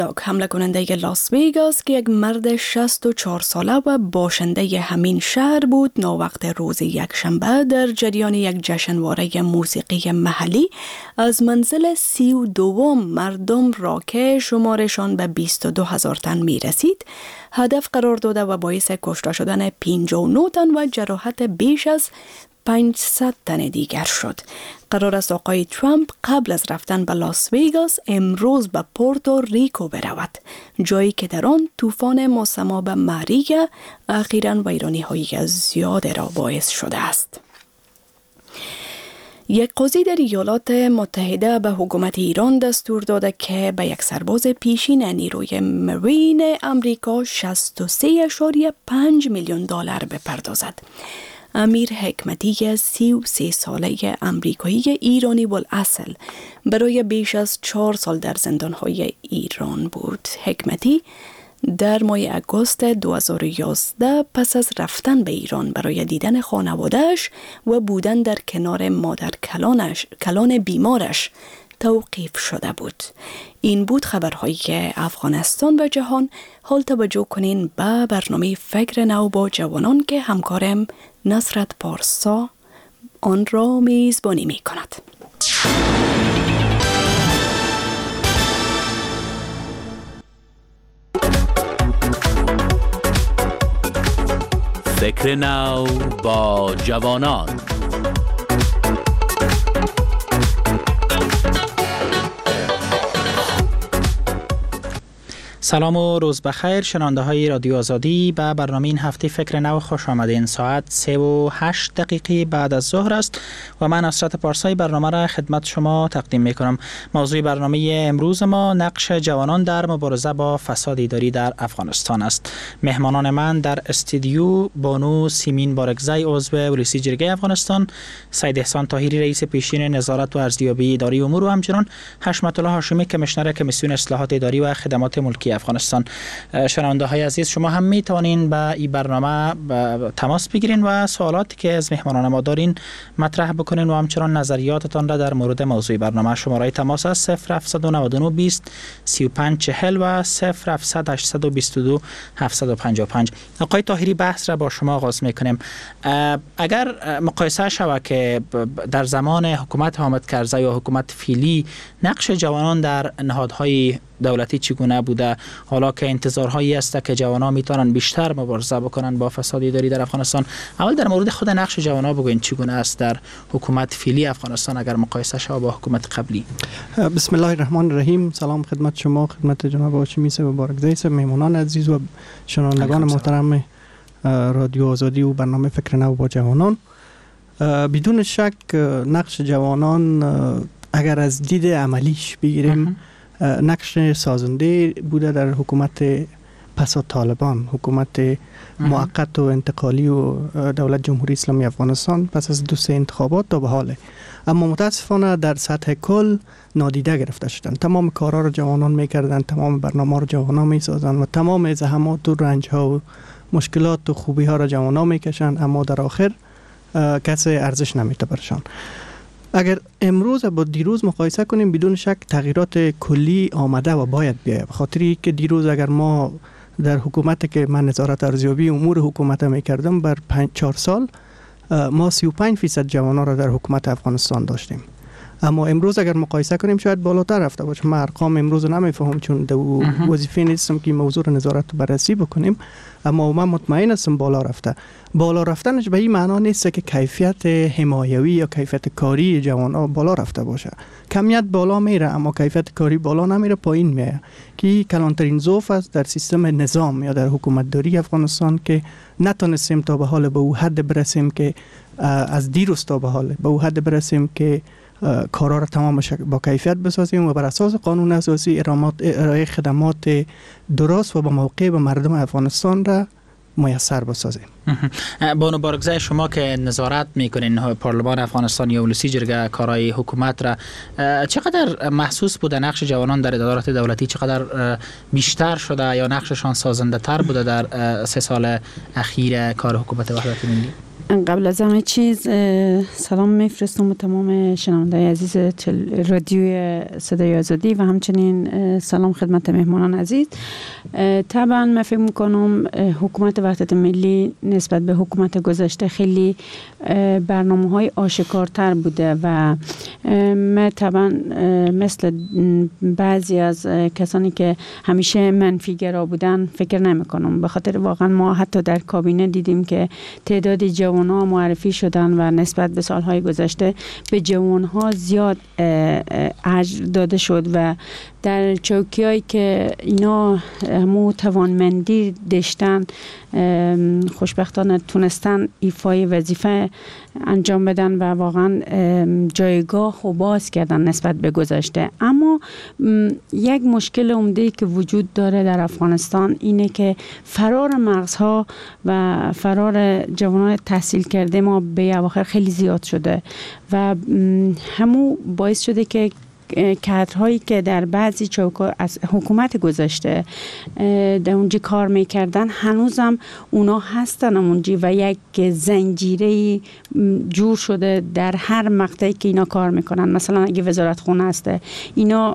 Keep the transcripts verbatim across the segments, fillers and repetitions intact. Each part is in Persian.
حمله کننده لاس ویگاس که یک مرد شصت و چهار ساله و باشنده همین شهر بود، ناوقت روز یکشنبه در جریان یک جشنواره موسیقی محلی از منزل سی و دوم مردم را که شمارشان به بیست و دو هزار تن می رسید هدف قرار داده و باعث کشته شدن پنجاه و نه تن و جراحت بیش از پانصد تن دیگر شد. قرار است آقای ترامپ قبل از رفتن به لاس ویگاس امروز به پورتو ریکو برود، جایی که در آن طوفان مسمى به ماریا اخیراً ویرانی‌های زیاد را باعث شده است. یک قاضی در ایالات متحده به حکومت ایران دستور داده که به یک سرباز پیشین نیروی مرین امریکا شصت و سه اشاریه پنج میلیون دلار بپردازد. امیر حکمتی سی و سه ساله امریکایی ایرانی بالاصل برای بیش از چهار سال در زندانهای ایران بود. حکمتی در ماه اگست دو هزار و یازده پس از رفتن به ایران برای دیدن خانواده‌اش و بودن در کنار مادر کلانش کلان بیمارش توقیف شده بود. این بود خبرهایی که افغانستان و جهان. حال توجه کنین به برنامه فکر نو با جوانان که همکارم نصرت پارسا آن را میزبانی می کند. فکر نو با جوانان. سلام و روز بخیر شنونده های رادیو آزادی. به برنامه این هفته فکر نو خوش آمدین. ساعت سه و هشت دقیقه بعد از ظهر است و من نصرت پارسایی برنامه را خدمت شما تقدیم می کنم. موضوع برنامه امروز ما نقش جوانان در مبارزه با فساد اداری در افغانستان است. مهمانان من در استودیو بانو سیمین بارگزی عضو ولسی جرگه افغانستان، سید احسان طاهری رئیس پیشین نظارت و ارزیابی اداری امور و همچنین حشمت الله هاشمی کمیشنر کمیسیون اصلاحات اداری و خدمات ملکی افغانستان. شنونده های عزیز، شما هم می توانین به این برنامه تماس بگیرین و سوالاتی که از مهمانان ما دارین مطرح بکنین و همچنان نظریاتتان را در مورد موضوع برنامه. شماره تماس است صفر هفت نه نه بیست سی و پنج چهل و صفر هفت هشت دو دو هفت پنج پنج. آقای طاهری، بحث را با شما آغاز میکنیم. اگر مقایسه شود که در زمان حکومت حامد کرزی و حکومت فعلی نقش جوانان در نهادهای دولتی چگونه بوده، حالا که انتظارهایی است که جوانان میتونن بیشتر مبارزه بکنن با فساد اداری در افغانستان، اول در مورد خود نقش جوانان بگوین چگونه است در حکومت فعلی افغانستان اگر مقایسه شود با حکومت قبلی؟ بسم الله الرحمن الرحیم. سلام خدمت شما، خدمت جناب هاشمی صاحب مبارکزی، مهمانان عزیز و شنوندگان محترم رادیو آزادی و برنامه فکر نو با جوانان. بدون شک نقش جوانان اگر از دید عملیش بگیریم نقش سازنده بوده در حکومت پس از طالبان، حکومت موقت و انتقالی و دولت جمهوری اسلامی افغانستان پس از دو سه انتخابات تا به حاله. اما متاسفانه در سطح کل نادیده گرفته شدن. تمام کارها را جوانان میکردن، تمام برنامه را جوانان میسازن و تمام زحمات و رنج ها و مشکلات و خوبی ها را جوانان میکشن، اما در آخر کسی ارزش نمیده برشان. اگر امروز با دیروز مقایسه کنیم بدون شک تغییرات کلی آمده و باید بیاید. بخاطری که دیروز اگر ما در حکومت که من نظارت ارزیابی امور حکومت میکردم بر پنج چهار سال ما سی و پنج فیصد جوانان را در حکومت افغانستان داشتیم، اما امروز اگر مقایسه کنیم شاید بالاتر رفته باشه. من ارقام امروز نمیفهم چون دو وظیفه نیستم که موضوع نظارت بررسی بکنیم، اما من مطمئن هستم بالا رفته. بالا رفتنش به این معنا نیست که کیفیت حمایوی یا کیفیت کاری جوانان بالا رفته باشه. کمیت بالا میره اما کیفیت کاری بالا نمیره، پایین میره، که کلانترین ضعف است در سیستم نظام یا در حکومت داری افغانستان که نتونستیم تا به حال به او حد برسیم که از دیروز تا به حال به او حد برسیم که کارا را تمام با کیفیت بسازیم و بر اساس قانون اساسی ارائه خدمات درست و با موقع به مردم افغانستان را میسر بسازیم. بانو بارگزی، شما که نظارت میکنین پارلمان افغانستان یا ولسی جرگه کارهای حکومت را، چقدر محسوس بوده نقش جوانان در ادارات دولتی؟ چقدر بیشتر شده یا نقششان سازنده تر بوده در سه سال اخیر کار حکومت وحدت ملی؟ قبل از همه چیز سلام میفرستم به تمام شنوندگان عزیز رادیوی صدای آزادی و همچنین سلام خدمت مهمانان عزیز. طبعا من فکر میکنم حکومت وحدت ملی نسبت به حکومت گذشته خیلی برنامه های آشکارتر بوده و من طبعا مثل بعضی از کسانی که همیشه منفی گرا بودن فکر نمی کنم، به خاطر واقعا ما حتی در کابینه دیدیم که تعداد جوان‌ها معرفی شدن و نسبت به سالهای گذشته به جوان‌ها زیاد اجر داده شد و در چوکیایی که اینا همو توانمندی داشتن خوشبختانه تونستن ایفای وظیفه انجام بدن و واقعا جایگاه و باز کردن نسبت به گذشته. اما یک مشکل عمده‌ای که وجود داره در افغانستان اینه که فرار مغزها و فرار جوانان تحصیل کرده ما به اواخر خیلی زیاد شده و همو باعث شده که کادرهایی که در بعضی چوکا از حکومت گذشته در اونجا کار میکردن هنوزم اونا هستن اونجا و یک زنجیره جور شده در هر مقطعی که اینا کار میکنن. مثلا اگه وزارت خونه هسته اینا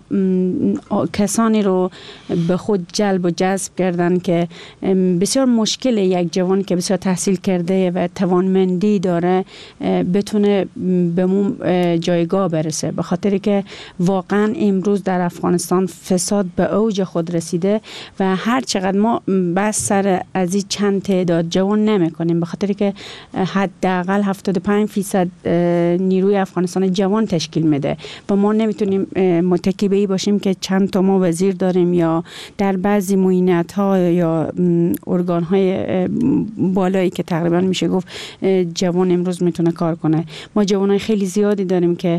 کسانی رو به خود جلب و جذب کردن که بسیار مشکل یک جوان که بسیار تحصیل کرده و توانمندی داره بتونه به اون جایگاه برسه، به خاطر که واقعا امروز در افغانستان فساد به اوج خود رسیده و هر چقدر ما بس سر از این چند تعداد جوان نمی کنیم، به خاطر که حداقل هفتاد و پنج درصد نیروی افغانستان جوان تشکیل میده و ما نمیتونیم متکی به این باشیم که چند تا ما وزیر داریم یا در بعضی معینت ها یا ارگان های بالایی که تقریبا میشه گفت جوان امروز میتونه کار کنه. ما جوانای خیلی زیادی داریم که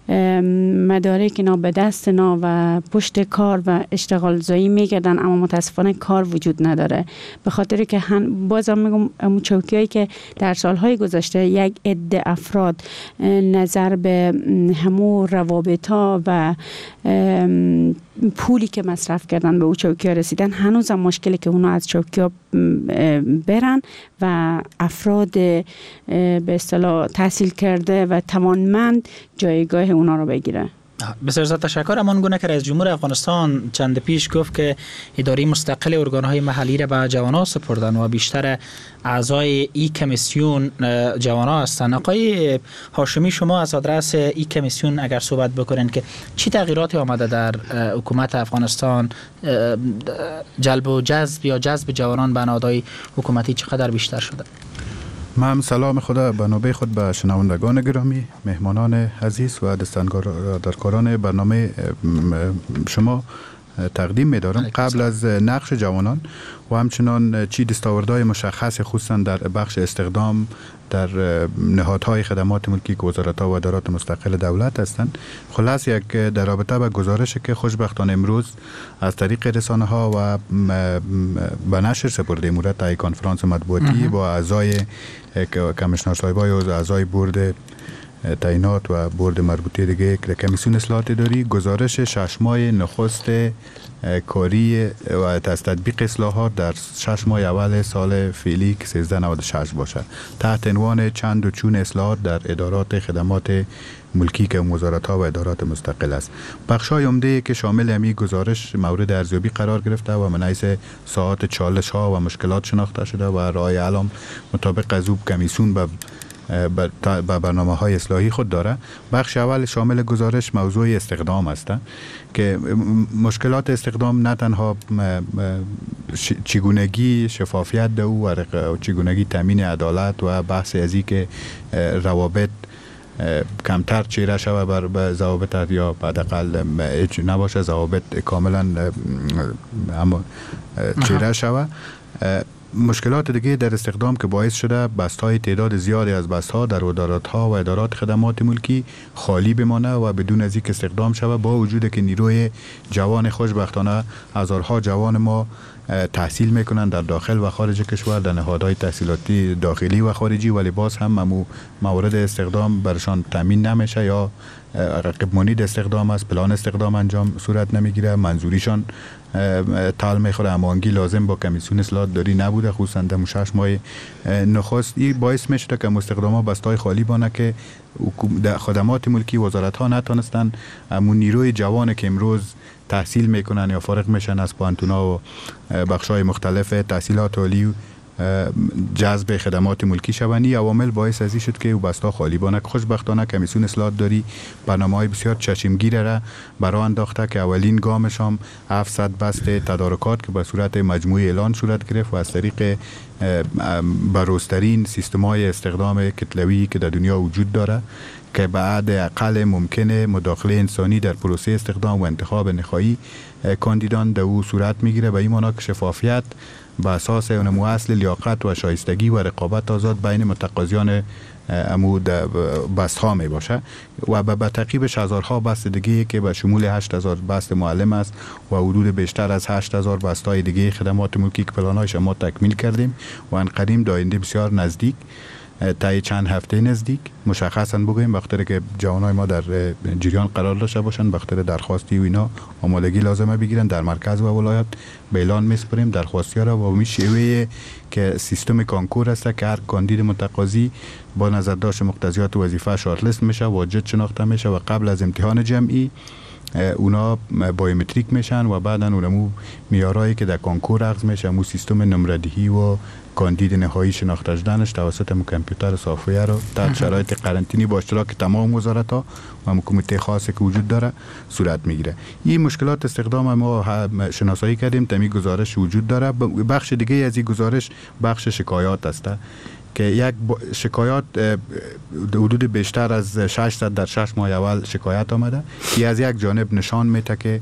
مدارک اینا به دست نا و پشت کار و اشتغال زایی میگردن اما متاسفانه کار وجود نداره، به خاطر که بازم میگم همون چوکیایی که در سالهای گذشته یک عده افراد نظر به همون روابطا و پولی که مصرف کردن به او چوکی‌ها رسیدن هنوزم مشکلی که اونا از چوکی‌ها برن و افراد به اصطلاح تحصیل کرده و توانمند جایگاه اونا رو بگیره. بسیار زیاد تشکر. امان گونه که رئیس جمهور افغانستان چند پیش گفت که اداره مستقل ارگان‌های محلی را به جوانان سپردن و بیشتر اعضای ای کمیسیون جوانان هستند. آقای هاشمی شما از آدرس ای کمیسیون اگر صحبت بکنین که چی تغییراتی آمده در حکومت افغانستان، جلب و جذب یا جذب جوانان به نهادهای حکومتی چقدر بیشتر شده؟ من سلام خدا به نوبه خود به شنوندگان گرامی، مهمانان عزیز و دستاندرکاران برنامه شما تقدیم می‌دارم. قبل از نقش جوانان و همچنان چی دستاوردهای مشخص خصوصا در بخش استخدام در نهادهای خدمات ملکی که وزارت‌ها و ادارات مستقل دولت هستند، خلاص یک در رابطه با گزارشی که خوشبختانه امروز از طریق رسانه‌ها و به نشر سپرده مورد تا کنفرانس مطبوعاتی با اعضای کمیشنر صاحبای و اعضای بورد تعیینات و بورد مربوطه دیگه که کمیسیون اصلاحات اداری گزارش شش ماه نخست کاری و از تطبیق اصلاحات در شش ماه اول سال فعلی که سیزده نود و شش باشد تحت عنوان چند و چون اصلاحات در ادارات خدمات ملکی که وزارت‌ها و ادارات مستقل است. بخش‌های عمده که شامل همی گزارش مورد ارزیابی قرار گرفته و من حیث ساعات چالش‌ها و مشکلات شناخته شده و رای علم مطابق از او کمیسیون به با برنامه های اصلاحی خود داره. بخش اول شامل گزارش موضوع استخدام است که مشکلات استخدام نه تنها چگونگی شفافیت ده و چگونگی تامین عدالت و بحث ازی که روابط کمتر چیره شوه بر به ضوابط یا حداقل نباشه ضوابط کاملا اما چیره شوه. مشکلات دیگه در استخدام که باعث شده بست‌های تعداد زیادی از بست‌ها در ادارات‌ها و ادارات خدمات ملکی خالی بمانه و بدون از اینکه استخدام شود، با وجود که نیروی جوان خوشبختانه هزارها جوان ما تحصیل میکنن در داخل و خارج کشور در نهادهای تحصیلاتی داخلی و خارجی، ولی باز هم ممو مورد استخدام برشان تامین نمیشه یا رقیب مانید استخدام است، پلان استخدام انجام صورت نمیگیره، منظوریشان تعلیم خود هماهنگی لازم با کمیسیون اصلاحات داری نبوده، خصوصا در شش ماه نخست. این باعث میشه که مستخدما بستای خالی بانه که خدمات ملکی وزارت ها نتونستن همون نیروی جوان که امروز تحصیل میکنن یا فارغ میشن از پانتونا و بخشای مختلف تحصیلات عالی جذب خدمات ملکی شونی عوامل باعث ازی شد که او بستا خالی بانه. خوشبختانه کمیسیون اصلاحات داری برنامه‌های بسیار چشمگیر را برای انداخته که اولین گامش هم هفتصد بست تدارکات که به صورت مجموعی اعلان صورت گرفت و از طریق بروزترین سیستم‌های استخدام کتلوی که در دنیا وجود داره که بعد اقل ممکنه مداخله انسانی در پروسه استخدام و انتخاب نهایی کاندیدان در او صورت میگیره. به این معنا که شفافیت به اساس نمو اصل لیاقت و شایستگی و رقابت آزاد بین متقاضیان امو بست ها می باشه و به تعقیبش هزارها بست دیگه که به شمول هشت هزار بست معلم است و حدود بیشتر از هشت هزار بست های دیگه خدمات ملکی که پلانایش ما تکمیل کردیم و انقدیم داینده بسیار نزدیک تا چند هفته نزدیک مشخصا بگویم بخاطر که جوانای ما در جریان قرار داشته باشن، بخاطر درخواستی و اینا آمادگی لازمه بگیرن در مرکز و ولایت به اعلان میسپریم درخواستی ها را و می شیوه که سیستم کانکور است که هر کاندید متقاضی با نظر داشت مقتضیات وظیفه شارت لیست میشه، واجد شناخته میشه و قبل از امتحان جمعی اونا بایومتریک میشن و بعدا اونمو میارایی که در کانکور اخذ میشه مو سیستم نمردهی و کاندید نهایی شناخته شدنش توسط کامپیوتر سافویر رو در شرایط قرنطینی با اشتراک تمام وزارت ها و کمیته خاصی که وجود داره صورت میگیره. این مشکلات استخدام ما شناسایی کردیم، تمی گزارش وجود داره. بخش دیگه از این گزارش بخش شکایات است که یک شکایات حدود بیشتر از ششصد در شش ماه اول شکایت آمده که از یک جانب نشان میده که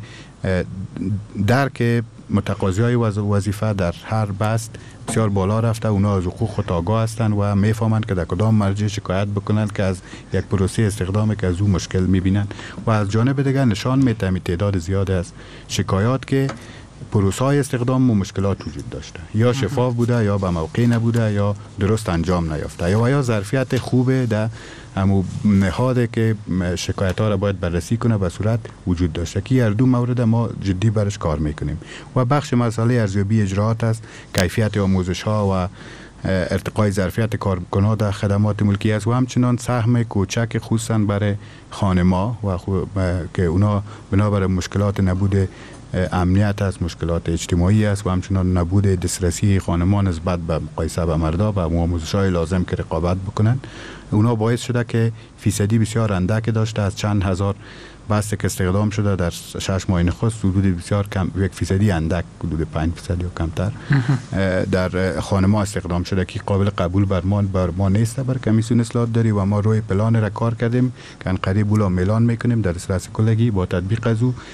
درک متقاضیای وظیفه در هر بست بسیار بالا رفته، اونا از حقوق خود آگاه هستند و میفهمند که در کدام مرجع شکایت بکنند که از یک پروسه استخدام که از او مشکل میبینند و از جانب دیگر نشان میده تعداد زیاد از شکایات که پروسه های استخدام و مشکلات وجود داشته، یا شفاف بوده یا به موقع نبوده یا درست انجام نیافته یا یا ظرفیت خوبه در همو نهاده که شکایت ها را باید بررسی کنه به صورت وجود داشته که هر دو مورد ما جدی برش کار میکنیم و بخش مسئله ارزیابی اجراعات است، کیفیت آموزش ها و ارتقای ظرفیت کارکنان در خدمات ملکی است و همچنان سهم کوچک خصوصا برای خانما و که اونا بنابر مشکلات نبود امنیت است، مشکلات اجتماعی است و همچنان نبود دسترسی خانمان نسبت به مقایسه به مردا و آموزش‌های لازم که رقابت بکنن، اونا باعث شده که فیصدی بسیار اندک داشته از چند هزار بسته که استخدام شده در شش ماه نخست حدود بسیار کم، یک فیصدی اندک حدود پنج فیصد یا کمتر در خانما استخدام شده که قابل قبول بر ما بر ما نیست. بر کمیسیون اصلاحات داری و ما روی پلان را کار کردیم که ان قریب اولا اعلان میکنیم در صورت کلگی با تطبیق از او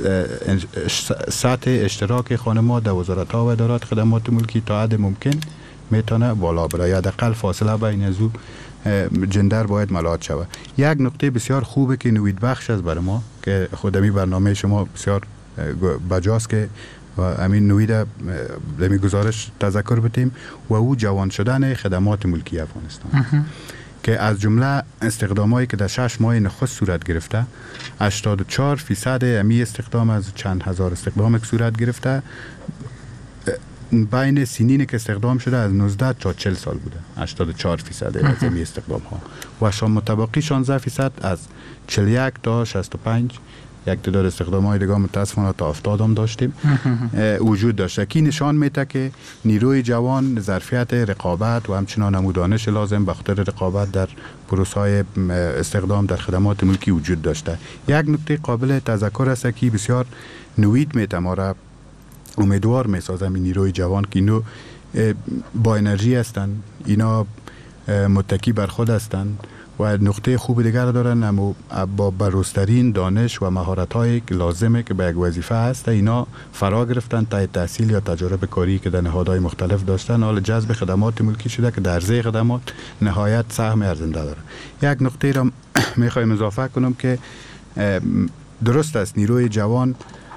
سطح اشتراک خانما در وزارت ها و ادارات خدمات ملکی تا حد ممکن میتونه بالا بره یا حداقل فاصله بین از او جندر باید ملاحظه شود. یک نکته بسیار خوبه که نوید بخش است برای ما که خودمی برنامه شما بسیار بجاست که و امین نوید دمی گزارش تذکر بتیم و او جوان شدن خدمات ملکی افغانستان که از جمله استخدامایی که در شش ماه نخست صورت گرفته هشتاد و چهار فیصد امی استخدام از چند هزار استخدام که صورت گرفته بین سنین که استخدام شده از نوزده تا چهل سال بوده، هشتاد و چهار فیصد از امی استخدام ها و شام متبقی شانزده فیصد از چهل و یک تا شصت و پنج یک تعداد استخدام های دیگه متاسفانه تا هفتاد هم داشتیم وجود داشته که نشان میده که نیروی جوان ظرفیت رقابت و همچنان هم دانش لازم به خاطر رقابت در پروسه های استخدام در خدمات ملکی وجود داشته. یک نکته قابل تذکر است که بسیار نوید میته ما را امیدوار میسازم این نیروی جوان که اینو با انرژی هستند، اینا متکی بر خود هستند و نقطه خوب دیگر دارن اما با بروزترین دانش و مهارت های لازمه که به یک وظیفه هست اینا فرا گرفتن تا تحصیل یا تجربه کاری که در نهادهای مختلف داشتن حال جذب خدمات ملکی شده که در عرضه خدمات نهایت سهم ارزنده داره. یک نقطه را میخوایم اضافه کنم که درست است نیروی جوان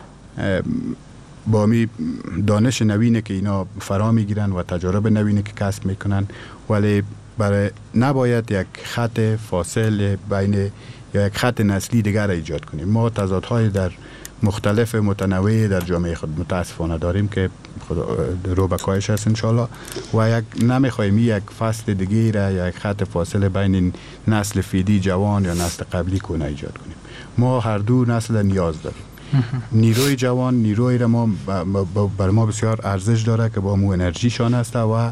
با می دانش نوینه که اینا فرا میگیرن و تجربه نوینه که کسب میکنن ولی برای نباید یک خط فاصل بین یا یک خط نسلی دیگر را ایجاد کنیم. ما تضادهای در مختلف متنوع در جامعه خود متاسفانه داریم که رو به کاهش است انشالله و یک نمیخوایم یک فصل دیگه را یا یک خط فاصله بین نسل فیدی جوان یا نسل قبلی کنه ایجاد کنیم. ما هر دو نسل نیاز داریم. نیروی جوان نیروی را ما بر ما بسیار ارزش داره که با مو انرژیشان است و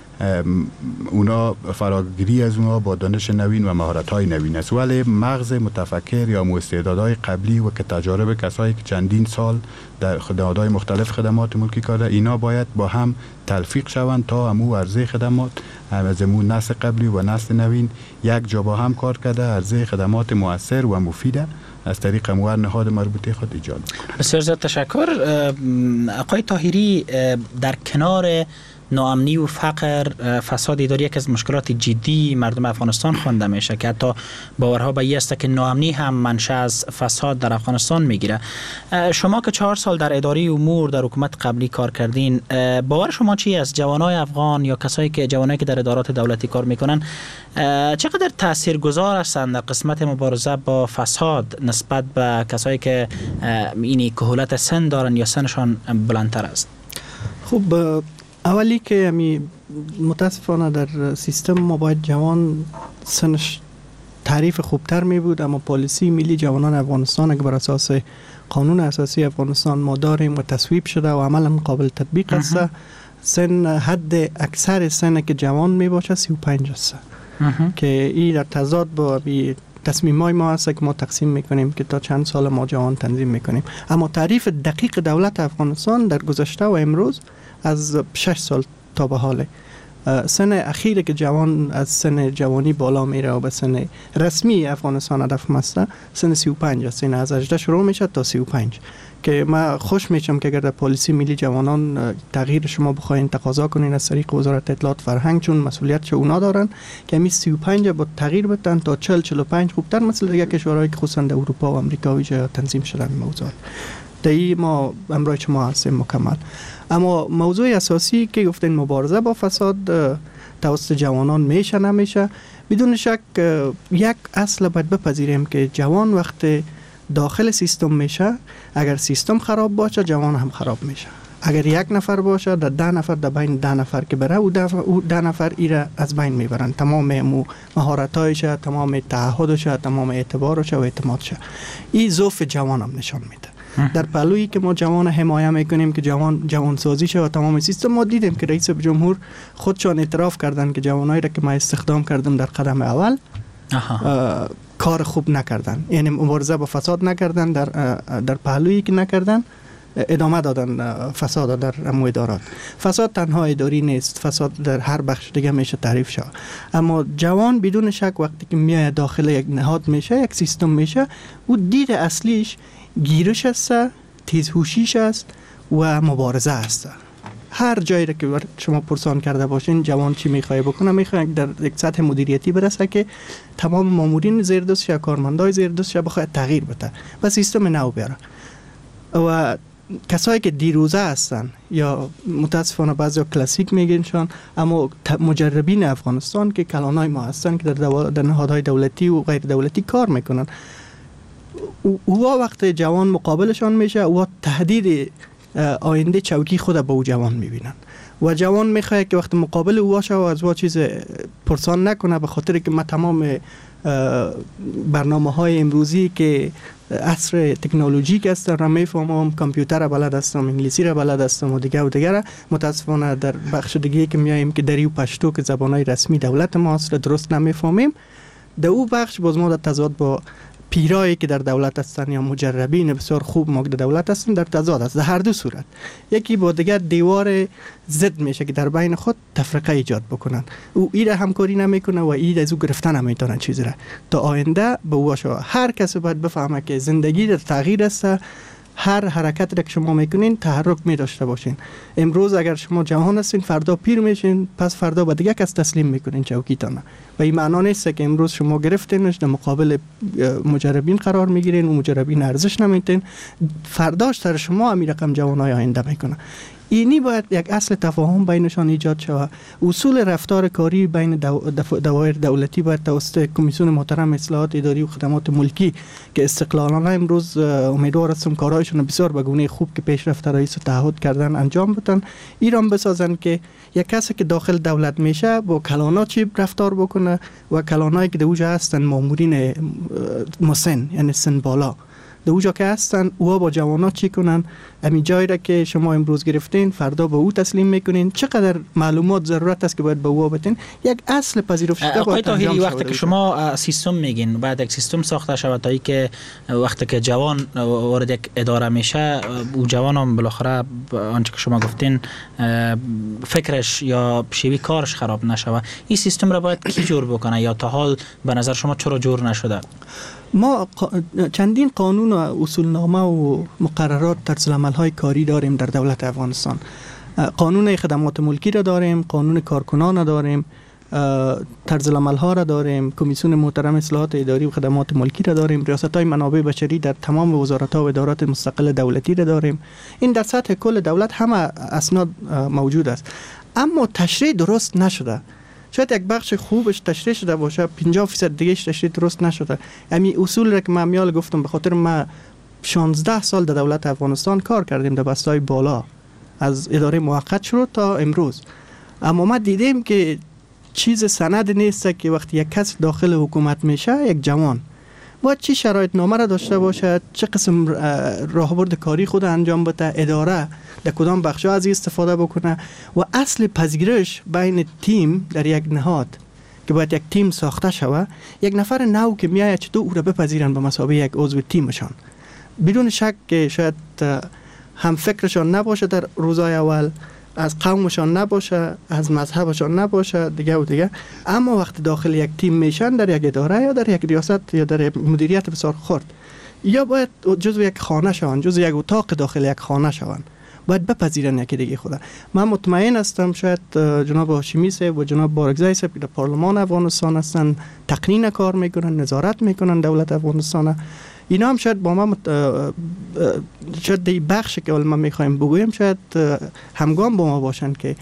اونا فراگیری از اونا با دانش نوین و مهارت‌های نوین است، ولی مغز متفکر یا استعدادهای قبلی و که تجارب کسایی که چندین سال در خدمات‌های مختلف خدمات ملکی کرده اینا باید با هم تلفیق شوند تا همو عرضه خدمات از امو نسل قبلی و نسل نوین یک جا با هم کار کرده عرضه خدمات مؤثر و مفیده از طریق امور نهاد مربوطه خود ایجاد کنند. بسیار زیاد تشکر. آقای طاهری، در کنار ناامنی و فقر، فساد اداری یک از مشکلات جدی مردم افغانستان خوانده میشه که حتی باورها به این است که ناامنی هم منشأ از فساد در افغانستان میگیره. شما که چهار سال در اداره امور در حکومت قبلی کار کردین، باور شما چی است؟ جوانای افغان یا کسایی که جوانایی که در ادارات دولتی کار میکنن چقدر تاثیرگذار هستند در قسمت مبارزه با فساد نسبت به کسایی که اینی کهولت سن دارن یا سنشان بلندتر است؟ خب اولی که همی متاسفانه در سیستم ما باید جوان سنش تعریف خوبتر می بود، اما پالیسی ملی جوانان افغانستان که بر اساس قانون اساسی افغانستان ما داریم و تصویب شده و عملا قابل تطبیق است، سن حد اکثر سن که جوان می باشه سی و پنج است که این در تضاد با تصمیم های ما هست که ما تقسیم میکنیم که تا چند سال ما جوان تنظیم میکنیم. اما تعریف دقیق دولت افغانستان در گذشته و امروز از شش سال تا به حال سن اخیره که جوان از سن جوانی بالا میره و به سن رسمی افغانستان هدف مسته سن سی و پنج است. این از هجده شروع میشه تا سی و پنج که من خوش میشم که اگر در پالیسی ملی جوانان تغییر شما بخواین تقاضا کنین از طریق وزارت اطلاعات فرهنگ، چون مسئولیت چه اونا دارن که می سی و پنج با تغییر بدن تا چهل چهل و پنج خوبتر مثل دیگه کشورهایی که خصوصا در اروپا و امریکا ویژه تنظیم شدن موضوع دایی ما امروز شما هستیم مکمل. اما موضوع اساسی که گفتین مبارزه با فساد توسط جوانان میشه نمیشه، بدون شک یک اصل باید بپذیریم که جوان وقت داخل سیستم میشه، اگر سیستم خراب باشه جوان هم خراب میشه. اگر یک نفر باشه در ده نفر در بین ده نفر که بره او ده نفر ایره از بین میبرن، تمام مهارتایش، تمام تعهدش، تمام اعتبارش و اعتمادش. این ضعف جوان هم نشان میده. در پهلویی که ما جوان حمایت میکنیم که جوان جوان سازی شه و تمام سیستم، ما دیدیم که رئیس جمهور خودشان اعتراف کردن که جوانایی را که ما استخدام کردم در قدم اول کار خوب نکردن، یعنی مبارزه با فساد نکردن، در در پهلویی که نکردن ادامه دادن فساد در امو ادارات. فساد تنها اداری نیست، فساد در هر بخش دیگه میشه تعریف شد. اما جوان بدون شک وقتی که میای داخل یک نهاد میشه، یک سیستم میشه، او دید اصلیش گیرش است، تیزهوشیش است و مبارزه است. هر جایی را که شما پرسان کرده باشین جوان چی میخواد بکنه، میخواد در یک سطح مدیریتی برسه که تمام مامورین زیردست یا کارمندای زیردست بخواد تغییر بده و سیستم نو بیاره. و کسایی که دیروزه هستن یا متاسفانه بعضی کلاسیک میگنشان، اما مجربین افغانستان که کلانای ما هستن که در, در نهادهای دولتی و غیر دولتی کار میکنن، او وقت جوان مقابلشان میشه، او تهدید آینده چوکی خود با او جوان میبینن و جوان میخواد که وقت مقابل او باشه و از او چیز پرسان نکنه، به خاطر که ما تمام برنامه های امروزی که عصر تکنولوژیک است را میفهمم، کامپیوتر را بلد هستم، انگلیسی را بلد هستم و دیگه و دیگه. متاسفانه در بخش دیگه که میایم که دری و پشتو که زبانهای رسمی دولت ما است درست نمیفهمیم، در او بخش باز ما در تضاد با پیرایی که در دولت هستن یا مجربین بسیار خوب ما در دولت هستن در تضاد است. در هر دو صورت یکی با دیگر دیوار ضد میشه که در بین خود تفرقه ایجاد بکنن. او ایره همکاری نمیکنه و ایده از او گرفتن نمیتونن چیزی را تا آینده به او شو. هر کس باید بفهمه که زندگی در تغییر است، هر حرکت را که شما میکنین تحرک می داشته باشین. امروز اگر شما جوان هستین فردا پیر میشین، پس فردا به دیگه کس تسلیم میکنین چوکیتان. و این معنا نیست که امروز شما گرفتینش در مقابل مجربین قرار میگیرین و مجربین ارزش نمیدین، فرداش سر شما همین رقم جوانای آینده میکنه. اینی باید یک اصل تفاهم بینشان ایجاد شود. اصول رفتار کاری بین دو دوایر دولتی باید توسط کمیسیون محترم اصلاحات اداری و خدمات ملکی که استقلالانه امروز امیدوار هستم کارهایشون بسیار به گونه خوب که پیشرفت رئیس تعهد کردن انجام بدن، ایران بسازن که یک کسی که داخل دولت میشه با کلانا چی رفتار بکنه و کلانایی که دوجا هستن مامورین مسن، یعنی سن بالا دوجا که هستن اوها با جوانا چی کنن، همین جایی را که شما امروز گرفتین فردا به او تسلیم میکنین، چقدر معلومات ضرورت است که باید به او بدین. یک اصل پذیرفته باید آقای طاهری وقتی که شما شود. سیستم میگین بعد یک سیستم ساخته شود تا ای که وقتی که جوان وارد یک اداره میشه او جوان هم بالاخره آنچه که شما گفتین فکرش یا شیوه کارش خراب نشود، این سیستم را باید کی جور بکنه یا تا حال به نظر شما چرا جور نشده؟ ما چندین قانون و اصولنامه و مقررات طرزالعمل‌های کاری داریم در دولت افغانستان. قانون خدمات ملکی را داریم، قانون کارکنان را داریم، طرزالعمل‌ها را داریم، کمیسیون محترم اصلاحات اداری و خدمات ملکی را داریم، ریاست‌های منابع بشری در تمام وزارت‌ها و ادارات مستقل دولتی را داریم. این در سطح کل دولت همه اسناد موجود است، اما تشریع درست نشده. شاید یک بخش خوبش تشریح شده باشه، پنجاه درصد دیگهش تشریح درست نشده. همین اصول را که من میال گفتم به خاطر ما شانزده سال در دولت افغانستان کار کردیم در بسته‌های بالا، از اداره موقت شروع تا امروز، اما ما دیدیم که چیز سند نیست که وقتی یک کس داخل حکومت میشه یک جوان باید چی شرایط نامه را داشته باشد، چه قسم راهبرد کاری خود انجام بده، اداره در کدام بخشا از استفاده بکنه و اصل پذیرش بین تیم در یک نهاد که باید یک تیم ساخته شود، یک نفر نو که میآید چطور او را بپذیرن به مثابه یک عضو تیمشان، بدون شک که شاید هم فکرشان نباشه در روزای اول، از قومشان نباشه، از مذهبشان نباشه، دیگه و دیگه، اما وقتی داخل یک تیم میشن در یک اداره یا در یک ریاست یا در مدیریت بسیار خرد، یا باید جزو یک خانه شوند، جزو یک اتاق داخل یک خانه شوند، باید بپذیرن یکی دیگه خدا. من مطمئن هستم شاید جناب هاشمی صاحب و جناب بارکزای صاحب که در پارلمان افغانستان هستن تقنین کار میکنن، نظارت میکنن دولت افغانستان، اینا هم شاید با ما مت... شاید دی بخش که ما میخوایم بگویم شاید همگام با ما باشن که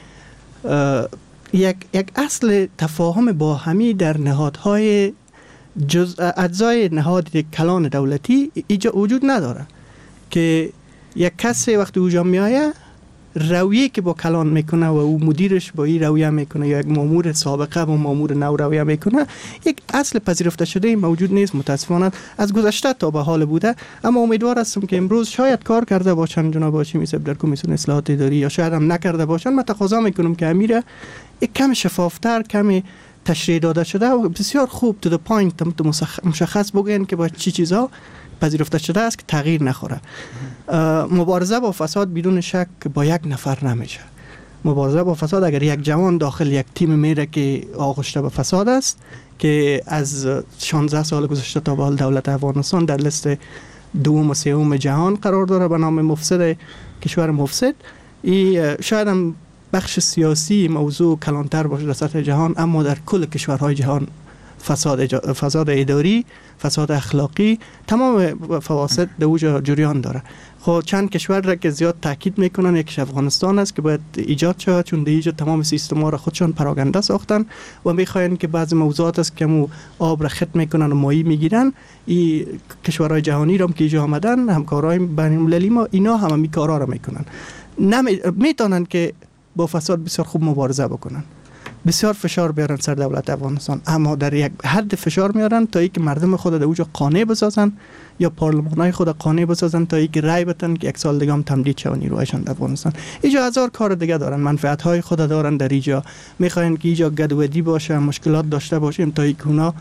یک یک اصل تفاهم با همی در نهادهای جز اجزای نهاد کلان دولتی ایجا وجود نداره که یک کسی وقتی اوجا میایه رویه که با کلان میکنه و او مدیرش با این رویه میکنه یا یک مامور سابقه با مامور نو رویه میکنه، یک اصل پذیرفته شده موجود نیست. متاسفانه از گذشته تا به حال بوده، اما امیدوار هستم که امروز شاید کار کرده باشن جناب هاشمی صاحب در کمیسیون اصلاحات اداری یا شاید هم نکرده باشن. من تقاضا میکنم که امیره یک کم شفافتر، کم تشریح داده شده و بسیار خوب تو the point مشخص بگن که با چی چیزا پذیرفته شده است که تغییر نخوره. مبارزه با فساد بدون شک با یک نفر نمیشه. مبارزه با فساد اگر یک جوان داخل یک تیم میره که آغشته به فساد است، که از شانزده سال گذشته تا به حال دولت افغانستان در لیست دوم و سوم جهان قرار داره به نام مفسد کشور مفسد، این شاید هم بخش سیاسی موضوع کلانتر باشه در سطح جهان، اما در کل کشورهای جهان فساد فساد اداری، فساد اخلاقی، تمام فواسد در اوجا جریان داره. خب چند کشور را که زیاد تاکید میکنن، یکیش افغانستان است که باید ایجاد شود، چون در اینجا تمام سیستم ها را خودشان پراگنده ساختن و میخواین که بعضی موضوعات است که مو آب را خط میکنن و ماهی میگیرن. این کشورهای جهانی را که اینجا آمدن، همکارای بین المللی ما، اینا هم می کارا را میکنن، نمیتونن که با فساد بسیار خوب مبارزه بکنن، بسیار فشار بیارن سر دولت افغانستان، اما در یک حد فشار میارن تا اینکه مردم خود در اوجا قانع بسازن یا پارلمانای خود قانع بسازن تا اینکه رای بدن که یک سال دیگه هم تمدید شون نیروهایشان در افغانستان. اینجا هزار کار دیگه دارن، منفعت های خود دارن، در اینجا میخواین که اینجا گدودی باشه، مشکلات داشته باشیم تا اینکه اونا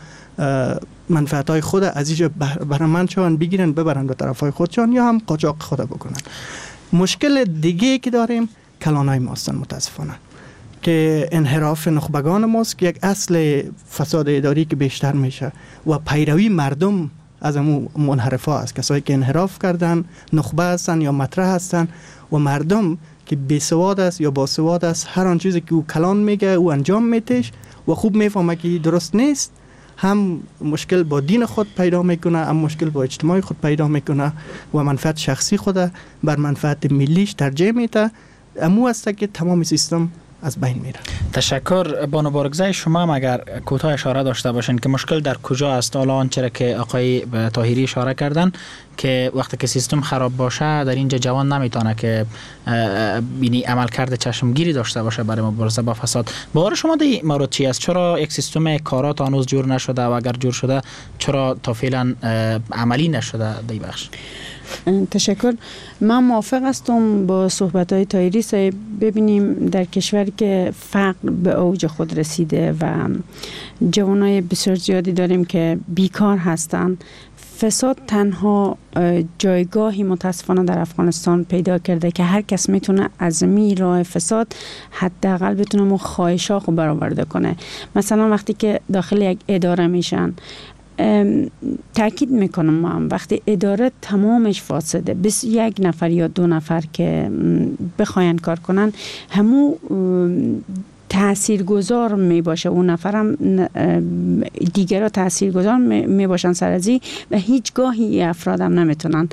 منفعت های خود از اینجا بهره‌مند شون، بگیرن ببرن به طرف های خودشان یا هم قاچاق خود بکنن. مشکل دیگه که داریم کلانای ما هستن متاسفانه، که انحراف نخبگان ماست که یک اصل فساد اداری که بیشتر میشه و پیروی مردم از امو منحرفا است، کسایی که انحراف کردن نخبه هستن یا مطرح هستن و مردم که بی سواد است یا با سواد است، هر آن چیزی که او کلان میگه او انجام میتش و خوب میفهمه که درست نیست، هم مشکل با دین خود پیدا میکنه، هم مشکل با اجتماع خود پیدا میکنه و منفعت شخصی خود بر منفعت ملیش ترجیح میده امو است که تمام سیستم از بین میره. تشکر. بانو بارگزای، شما هم اگر کوتاه اشاره داشته باشین که مشکل در کجا است؟ حالا آنچه که آقای طاهری اشاره کردن که وقتی که سیستم خراب باشه در اینجا جوان نمیتونه که بینی عملکرد چشمگیری داشته باشه برای مبارزه با فساد. باور شما در این مورد چی است؟ چرا یک سیستم کارات هنوز جور نشده و اگر جور شده چرا تا فعلا عملی نشده در این بخش؟ تشکر. من موافق هستم با صحبت های طاهری صاحب. ببینیم در کشوری که فقر به اوج خود رسیده و جوانای بسیار زیادی داریم که بیکار هستن، فساد تنها جایگاهی متاسفانه در افغانستان پیدا کرده که هر کس میتونه از می راه فساد حداقل بتونه مو خواهشاخو برآورده کنه. مثلا وقتی که داخل یک اداره میشن، تاکید میکنم ما هم وقتی اداره تمامش فاسده، بس یک نفر یا دو نفر که بخواین کار کنن همو تاثیرگذار می باشه، اون نفرم دیگر را تاثیرگذار می باشن سر ازی و هیچگاهی افراد هم نمیتونن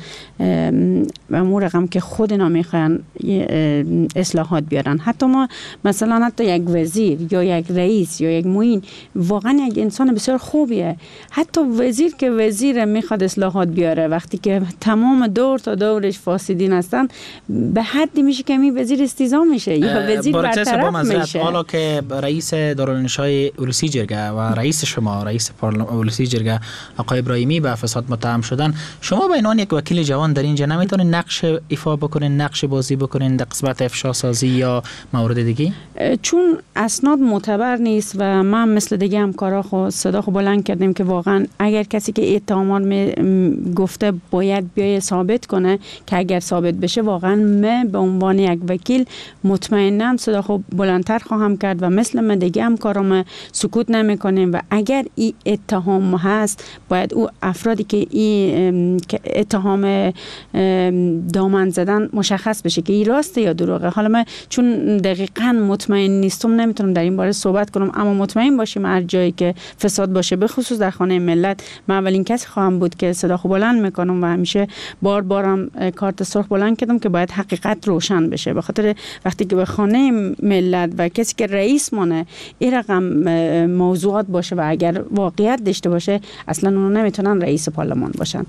امور رقم که خود نمیخوان اصلاحات بیارن. حتی ما مثلا حتی یک وزیر یا یک رئیس یا یک معین واقعا یک انسان بسیار خوبیه، حتی وزیر که وزیر میخواد اصلاحات بیاره وقتی که تمام دور تا دورش فاسدین هستن به حدی میشه که می وزیر استیضا میشه یا وزیر برطرف میشه. حالا که رئیس دارالانشای اولوسی جرگه و رئیس شما رئیس پارلمان اولوسی جرگه آقای ابراهیمی به فساد متهم شدن، شما به عنوان یک وکیل جوان در اینجا نمیتونین نقش ایفا بکنین، نقش بازی بکنین در قسمت افشا سازی یا مورد دیگه؟ چون اسناد معتبر نیست و من مثل دیگه همکارا خو صدا خو بلند کردیم که واقعا اگر کسی که اتهامات گفته باید بیای ثابت کنه که اگر ثابت بشه واقعا من به عنوان یک وکیل مطمئنم صدا خو بلندتر خواهم کرد و مثل من دیگه هم کارم سکوت نمی کنیم و اگر این اتهام هست باید او افرادی که این اتهام دامن زدن مشخص بشه که این راسته یا دروغه. حالا من چون دقیقاً مطمئن نیستم نمیتونم در این باره صحبت کنم، اما مطمئن باشیم هر جایی که فساد باشه به خصوص در خانه ملت من اولین کسی خواهم بود که صدا خو بلند میکنم و همیشه بار بارم کارت سرخ بلند کردم که باید حقیقت روشن بشه. به خاطر وقتی که به خانه ملت و کسی که رئیس مونه این رقم موضوعات باشه و اگر واقعیت داشته باشه اصلا اونو نمیتونن رئیس پارلمان باشن.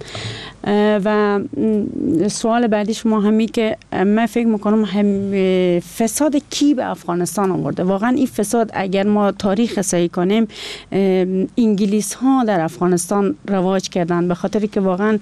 و سوال بعدی شما همی که من فکر میکنم هم فساد کی به افغانستان آورده. واقعا این فساد اگر ما تاریخ صحیح کنیم انگلیس ها در افغانستان رواج کردن، به خاطر که واقعا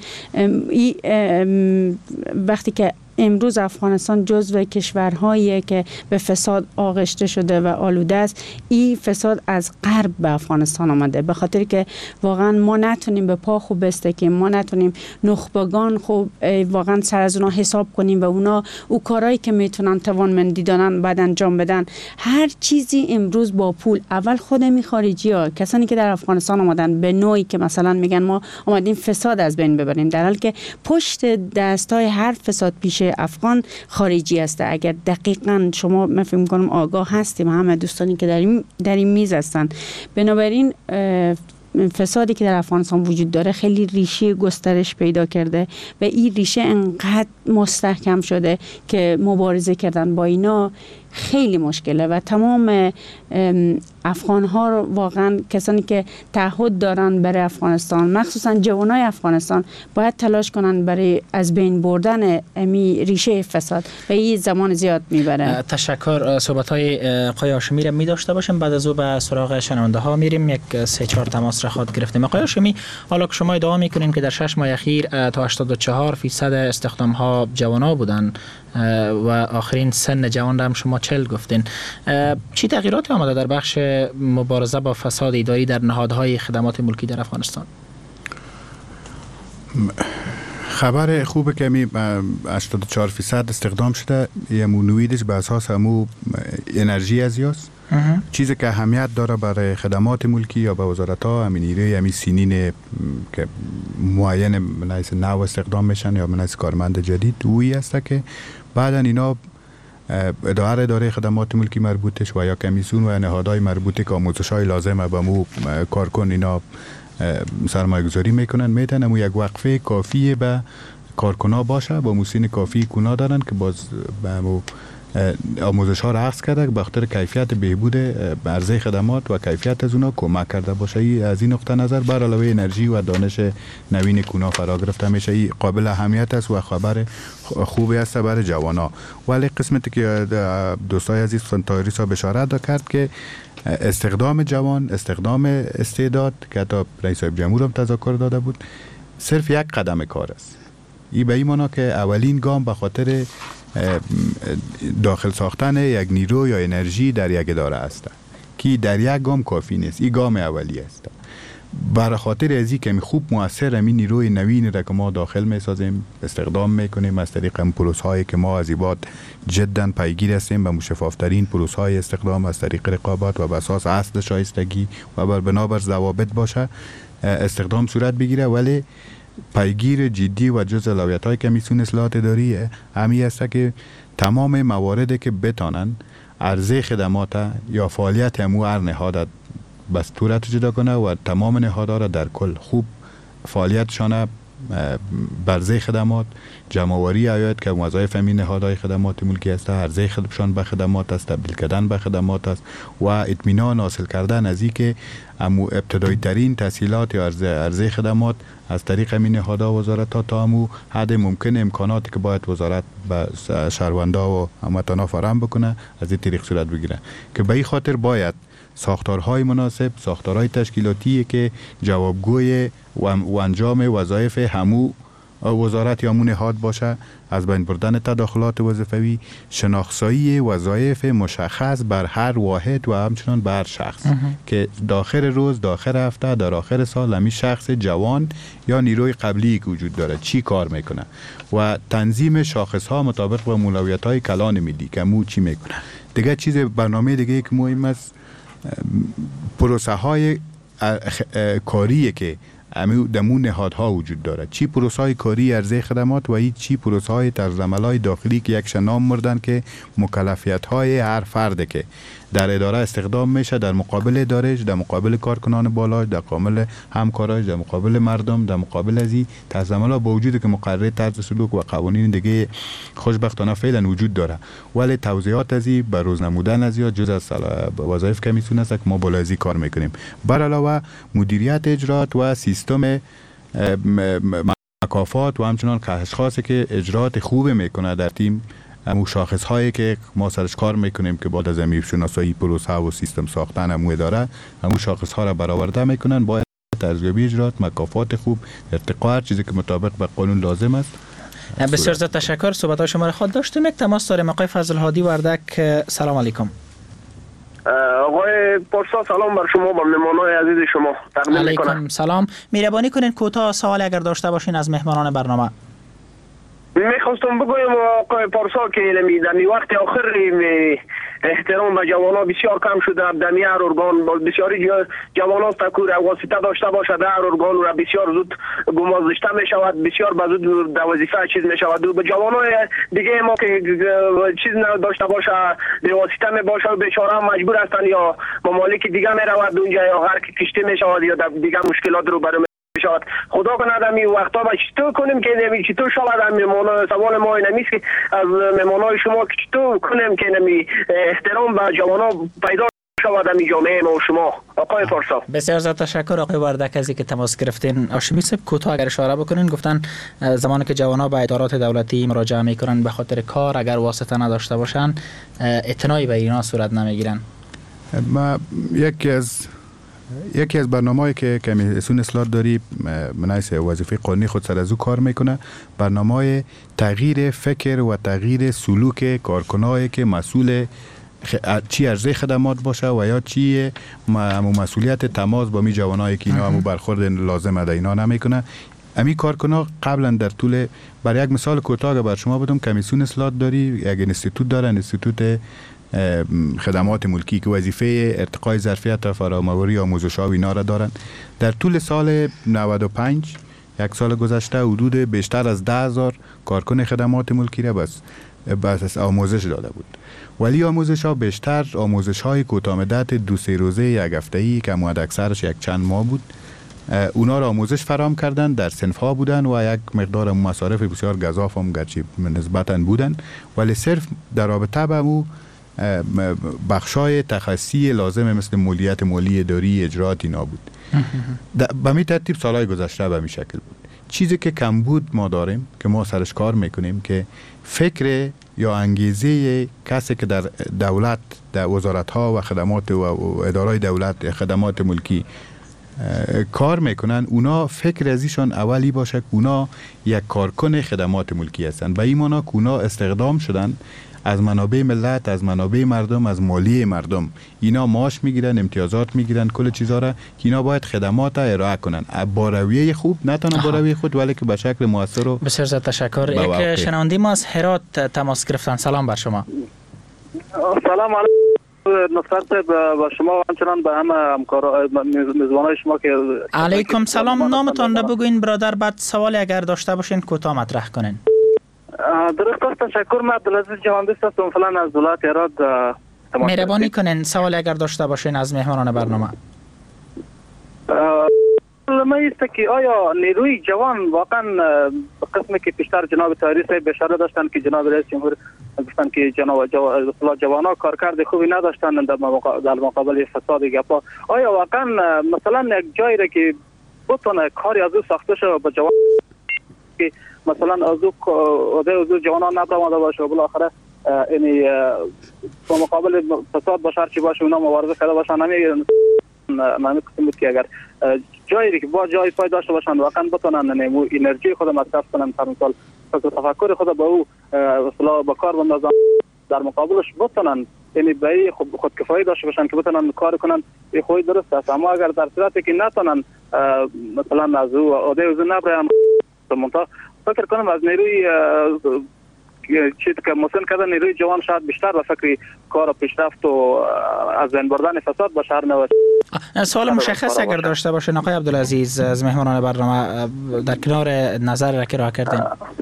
وقتی که امروز افغانستان جزو کشورهایی که به فساد آغشته شده و آلوده است، این فساد از غرب به افغانستان آمده، به خاطر که واقعا ما نتونیم به پا خوب بستکیم، ما نتونیم نخبگان خوب واقعا سر از اونا حساب کنیم و اونا او کارهایی که میتونن توانمندی دارن بعد انجام بدن. هر چیزی امروز با پول. اول خود می خارجی ها کسانی که در افغانستان آمدن به نوعی که مثلا میگن ما آمدیم فساد از بین ببریم، در حالی که پشت دستای هر فساد پیشه افغان خارجی است. اگر دقیقاً شما من فکر می‌کنم آگاه هستیم همه دوستانی که در این در این میز هستن. بنابراین فسادی که در افغانستان وجود داره خیلی ریشه گسترش پیدا کرده و این ریشه انقدر مستحکم شده که مبارزه کردن با اینا خیلی مشکله و تمام افغان ها رو واقعا کسانی که تعهد دارن برای افغانستان، مخصوصا جوانای افغانستان، باید تلاش کنن برای از بین بردن امی ریشه فساد و این زمان زیاد میبره. تشکر. صحبت های آقای هاشمی را می داشته باشیم، بعد از او به سراغ شنونده ها میریم. یک سه چهار تماس را خواهد گرفتیم. آقای هاشمی، حالا که شما ادعا میکنین که در شش ماه اخیر تا هشتاد و چهار فیصد استخدام ها جوانا بودن و آخرین سن جوان را هم شما چهل گفتین، چی تغییراتی آمده در بخش مبارزه با فساد اداری در نهادهای خدمات ملکی در افغانستان؟ خبر خوبه که می هشتاد و چهار فیصد استخدام شده، یه مونویدش به اساس همو انرژی ازیاست. چیزی که اهمیت داره برای خدمات ملکی یا به وزارت ها همین نیروی همین سینین که معین منایس نو استخدام میشن یا منایس کارمند جدید اویی است که بعدا اینا اداره اداره خدمات ملکی مربوطش و یا کمیسیون و نهادهای مربوطه که آموزش های لازمه به مو کارکن اینا سرمایه گذاری میکنن میتن امو یک وقفه کافیه به کارکنا باشه، با موسین کافی کنا دارن که باز به امو آموزش ها را عکس کرده به خاطر کیفیت بهبود عرضه خدمات و کیفیت از اونا کمک کرده باشه. از این نقطه نظر بر علاوه انرژی و دانش نوین کونا فرا گرفته میشه، این قابل اهمیت است و خبر خوبی است برای جوانا. ولی قسمتی که دوستای عزیز فنتایری صاحب اشاره کرد که استخدام جوان، استخدام استعداد که تا رئیس جمهور هم تذکر داده بود، صرف یک قدم کار است. این به این معنا که اولین گام به خاطر داخل ساختن یک نیرو یا انرژی در یک اداره است که در یک گام کافی نیست. این گام اولی است. برای خاطر از این که خوب مؤثر همین نیروی نوین را که ما داخل می سازیم، استخدام میکنیم از طریق این پروسه هایی که ما از این جدا پیگیر هستیم به مشفافترین پروسه های استخدام از طریق رقابت و به اساس اصل شایستگی و بر بنابر ضوابط باشه استخدام صورت بگیره. ولی پیگیر جدی و جز اولویت های کمیسیون اصلاحات اداری همی است که تمام مواردی که بتانن عرضه خدمات یا فعالیت همو هر نهاد بس صورت جدا کنه و تمام نهادها را در کل خوب فعالیتشان برزه خدمات جمعوری آید که وظایف همین نهادهای خدمات ملکی است، عرضه خدمتشان به خدمات است، تبدیل کردن به خدمات است و اطمینان حاصل کردن از این که امو ابتدایی ترین تسهیلات یا عرضه عرضه خدمات از طریق همین نهادها و وزارت ها تا امو حد ممکن امکاناتی که باید وزارت به شهروندا و هموطنا فراهم بکنه از این طریق صورت بگیره. که به این خاطر باید ساختارهای مناسب، ساختارهای تشکیلاتی که جوابگوی و انجام وظایف همو وزارت یا همون نهاد باشه، از بین بردن تداخلات وظیفوی، شناسایی وظایف مشخص بر هر واحد و همچنان بر شخص که داخل روز، داخل هفته، در آخر سال همین شخص جوان یا نیروی قبلی که وجود داره چی کار میکنه و تنظیم شاخص ها مطابق با اولویت های کلان ملی که مو چی میکنه. دیگه چیز برنامه دیگه که مهم است پروسه های کاریه که دمون نهادها وجود داره. چی پروسه های کاری عرضه خدمات و ای چی پروسه های طرزعمل های داخلی که یک نام مردن که مکلفیت های هر فرده که در اداره استخدام میشه در مقابل ادارهش، در مقابل کارکنان بالاش، در مقابل همکاراش، در مقابل مردم، در مقابل از این طرزعمل ها با وجود که مقرره طرز سلوک و قوانین دیگه خوشبختانه فعلا وجود داره، ولی توضیحات از این به روز نمودن از یا جز از وظایف کمیسیون است که ما بالا از این کار میکنیم. بر علاوه مدیریت اجرات و سیستم مکافات و همچنان اشخاصی که اجرات خوب میکنه در تیم، همون شاخص هایی که ما سرش کار میکنیم که بعد از امیر شناسایی پروسه و سیستم ساختن همون اداره همون شاخص ها را برآورده میکنن، باید ارزیابی اجرات، مکافات خوب، ارتقا هر چیزی که مطابق به قانون لازم است. بسیار زیاد تشکر. صحبت های شما را خود داشتیم. یک تماس داریم. آقای فضل هادی وردک، سلام علیکم. آقای پارسا سلام بر شما، بر مهمانان عزیز شما تقدیم میکنم. علیکم سلام. مهربانی کنین کوتاه سوال اگر داشته باشین از مهمانان برنامه. میخواستم بگویم آقای پارسا که در وقت آخر احترام به جوانان بسیار کم شده. در هر ارگان بسیاری جوانان تکور واسطه داشته باشد، در ارگان را بسیار زود گمازشته می شود، بسیار به زود در وظیفه چیز می شود. و به جوانان دیگه ما که چیز نداشته باشه به واسطه می باشه بیچاره مجبور هستند یا ممالک دیگه می رود اونجا یا هر کی کشته می شود یا دیگه مشکلات رو برای شود. خدا کنه در این وقتا با چطور کنیم که نمی چطور شود مهمان سوال ما اینمیست که از مهمانای شما چطور کنیم که نمی احترام به جوانان پیدا شود در جامعه ما و شما. آقای پارسا بسیار زیاد تشکر. آقای وردک از اینکه تماس گرفتین. هاشمی صاحب کوتاه اگر اشاره بکنین، گفتن زمانی که جوانان به ادارات دولتی مراجعه میکنن به خاطر کار اگر واسطه نداشته باشن اعتنایی به اینا صورت نمیگیرن. ما یکی از یکی از برنامه‌ای که کمیسیون اصلاحات داری منایس وظیفه قانونی خود سر از او کار میکنه، برنامه تغییر فکر و تغییر سلوک کارکنایی که مسئول چی عرضه خدمات باشه و یا چی مسئولیت تماس با می جوانایی که اینا همو برخورد لازم ده اینا نمیکنه. امی کارکنان قبلا در طول برای یک مثال کوتاه بر شما بدم، کمیسیون اصلاحات داری یک انستیتوت داره، انستیتوت خدمات ملکی که وظیفه ارتقای ظرفیت و فراموری آموزش‌ها و اینا را دارن. در طول سال نود و پنج یک سال گذشته حدود بیشتر از ده هزار کارکن خدمات ملکی را بس بس آموزش داده بود، ولی آموزش ها بیشتر آموزش های کوتاه مدت دو سه روزه یک هفته‌ای که معد اکثرش یک چند ماه بود اونا را آموزش فراهم کردن، در صنف ها بودن و یک مقدار مصارف بسیار گزاف هم گرچه نسبتاً بودن، ولی صرف در رابطه با مو بخشای تخصصی لازم مثل مالیات مالی اداری اجرات اینا بود. به می ترتیب سالهای گذشته به می شکل بود. چیزی که کم بود ما داریم که ما سرش کار میکنیم که فکر یا انگیزه کسی که در دولت، در وزارت ها و خدمات و ادارای دولت، خدمات ملکی کار میکنن، اونا فکر ازیشان اولی باشه که اونا یک کارکن خدمات ملکی هستند. به این معنا که اونا استخدام شدن از منابع ملت، از منابع مردم، از مالی مردم. اینا معاش میگیرن، امتیازات میگیرن، کل چیزا را که اینا باید خدمات ارائه کنن با رویه خوب، نه تنها با رویه خود ولی که به شکل مؤثر. و بسیار زیاد تشکر. یک شنونده ما از هرات تماس گرفتن. سلام بر شما. سلام علیکم نصرت با شما و همچنان به همه همکارا میزبانای شما که علیکم سلام. نامتان را بگوین برادر، بعد سوال اگر داشته باشین کوتاه مطرح کنین. درست است، تشکر. من عبدالعزیز جهاندیست هستم فعلا از ولایت هرات. مهربانی کنین سوال اگر داشته باشین از مهمانان برنامه. ما است که آیا نیروی جوان واقعا قسمی که پیشتر جناب طاهری صاحب اشاره داشتن که جناب رئیس جمهور گفتن که جناب جوانان کارکرد خوبی نداشتن در مقابل فساد گپا، آیا واقعا مثلا یک جایی را که بتونه کاری از او ساخته شه به جوان که مثلا از او عده از او جوانان نبرماده باشه و بالاخره یعنی به مقابل فساد باشه هرچی باشه اونا مبارزه کرده باشن، همین معنی بود که اگر جایی که با جای پای داشته باشن واقعا بتونن نمو انرژی خود مصرف کنن، مثلا فکر تفکر خود به او اصلاح به کار بندازن، در مقابلش بتونن یعنی به خود خودکفایی داشته باشن که بتونن کار کنن. این خود درست است، اما اگر در صورتی که نتونن مثلا از او عده از نبرن، منتها فکر کنم از نیروی چیزی که مسن کردن نیروی جوان شاید بیشتر به فکر کار و پیشرفت و از بین بردن فساد باشه. هر نوع سوال مشخص اگر داشته باشه آقای عبدالعزیز از مهمانان برنامه در کنار نظر را که راه کردین.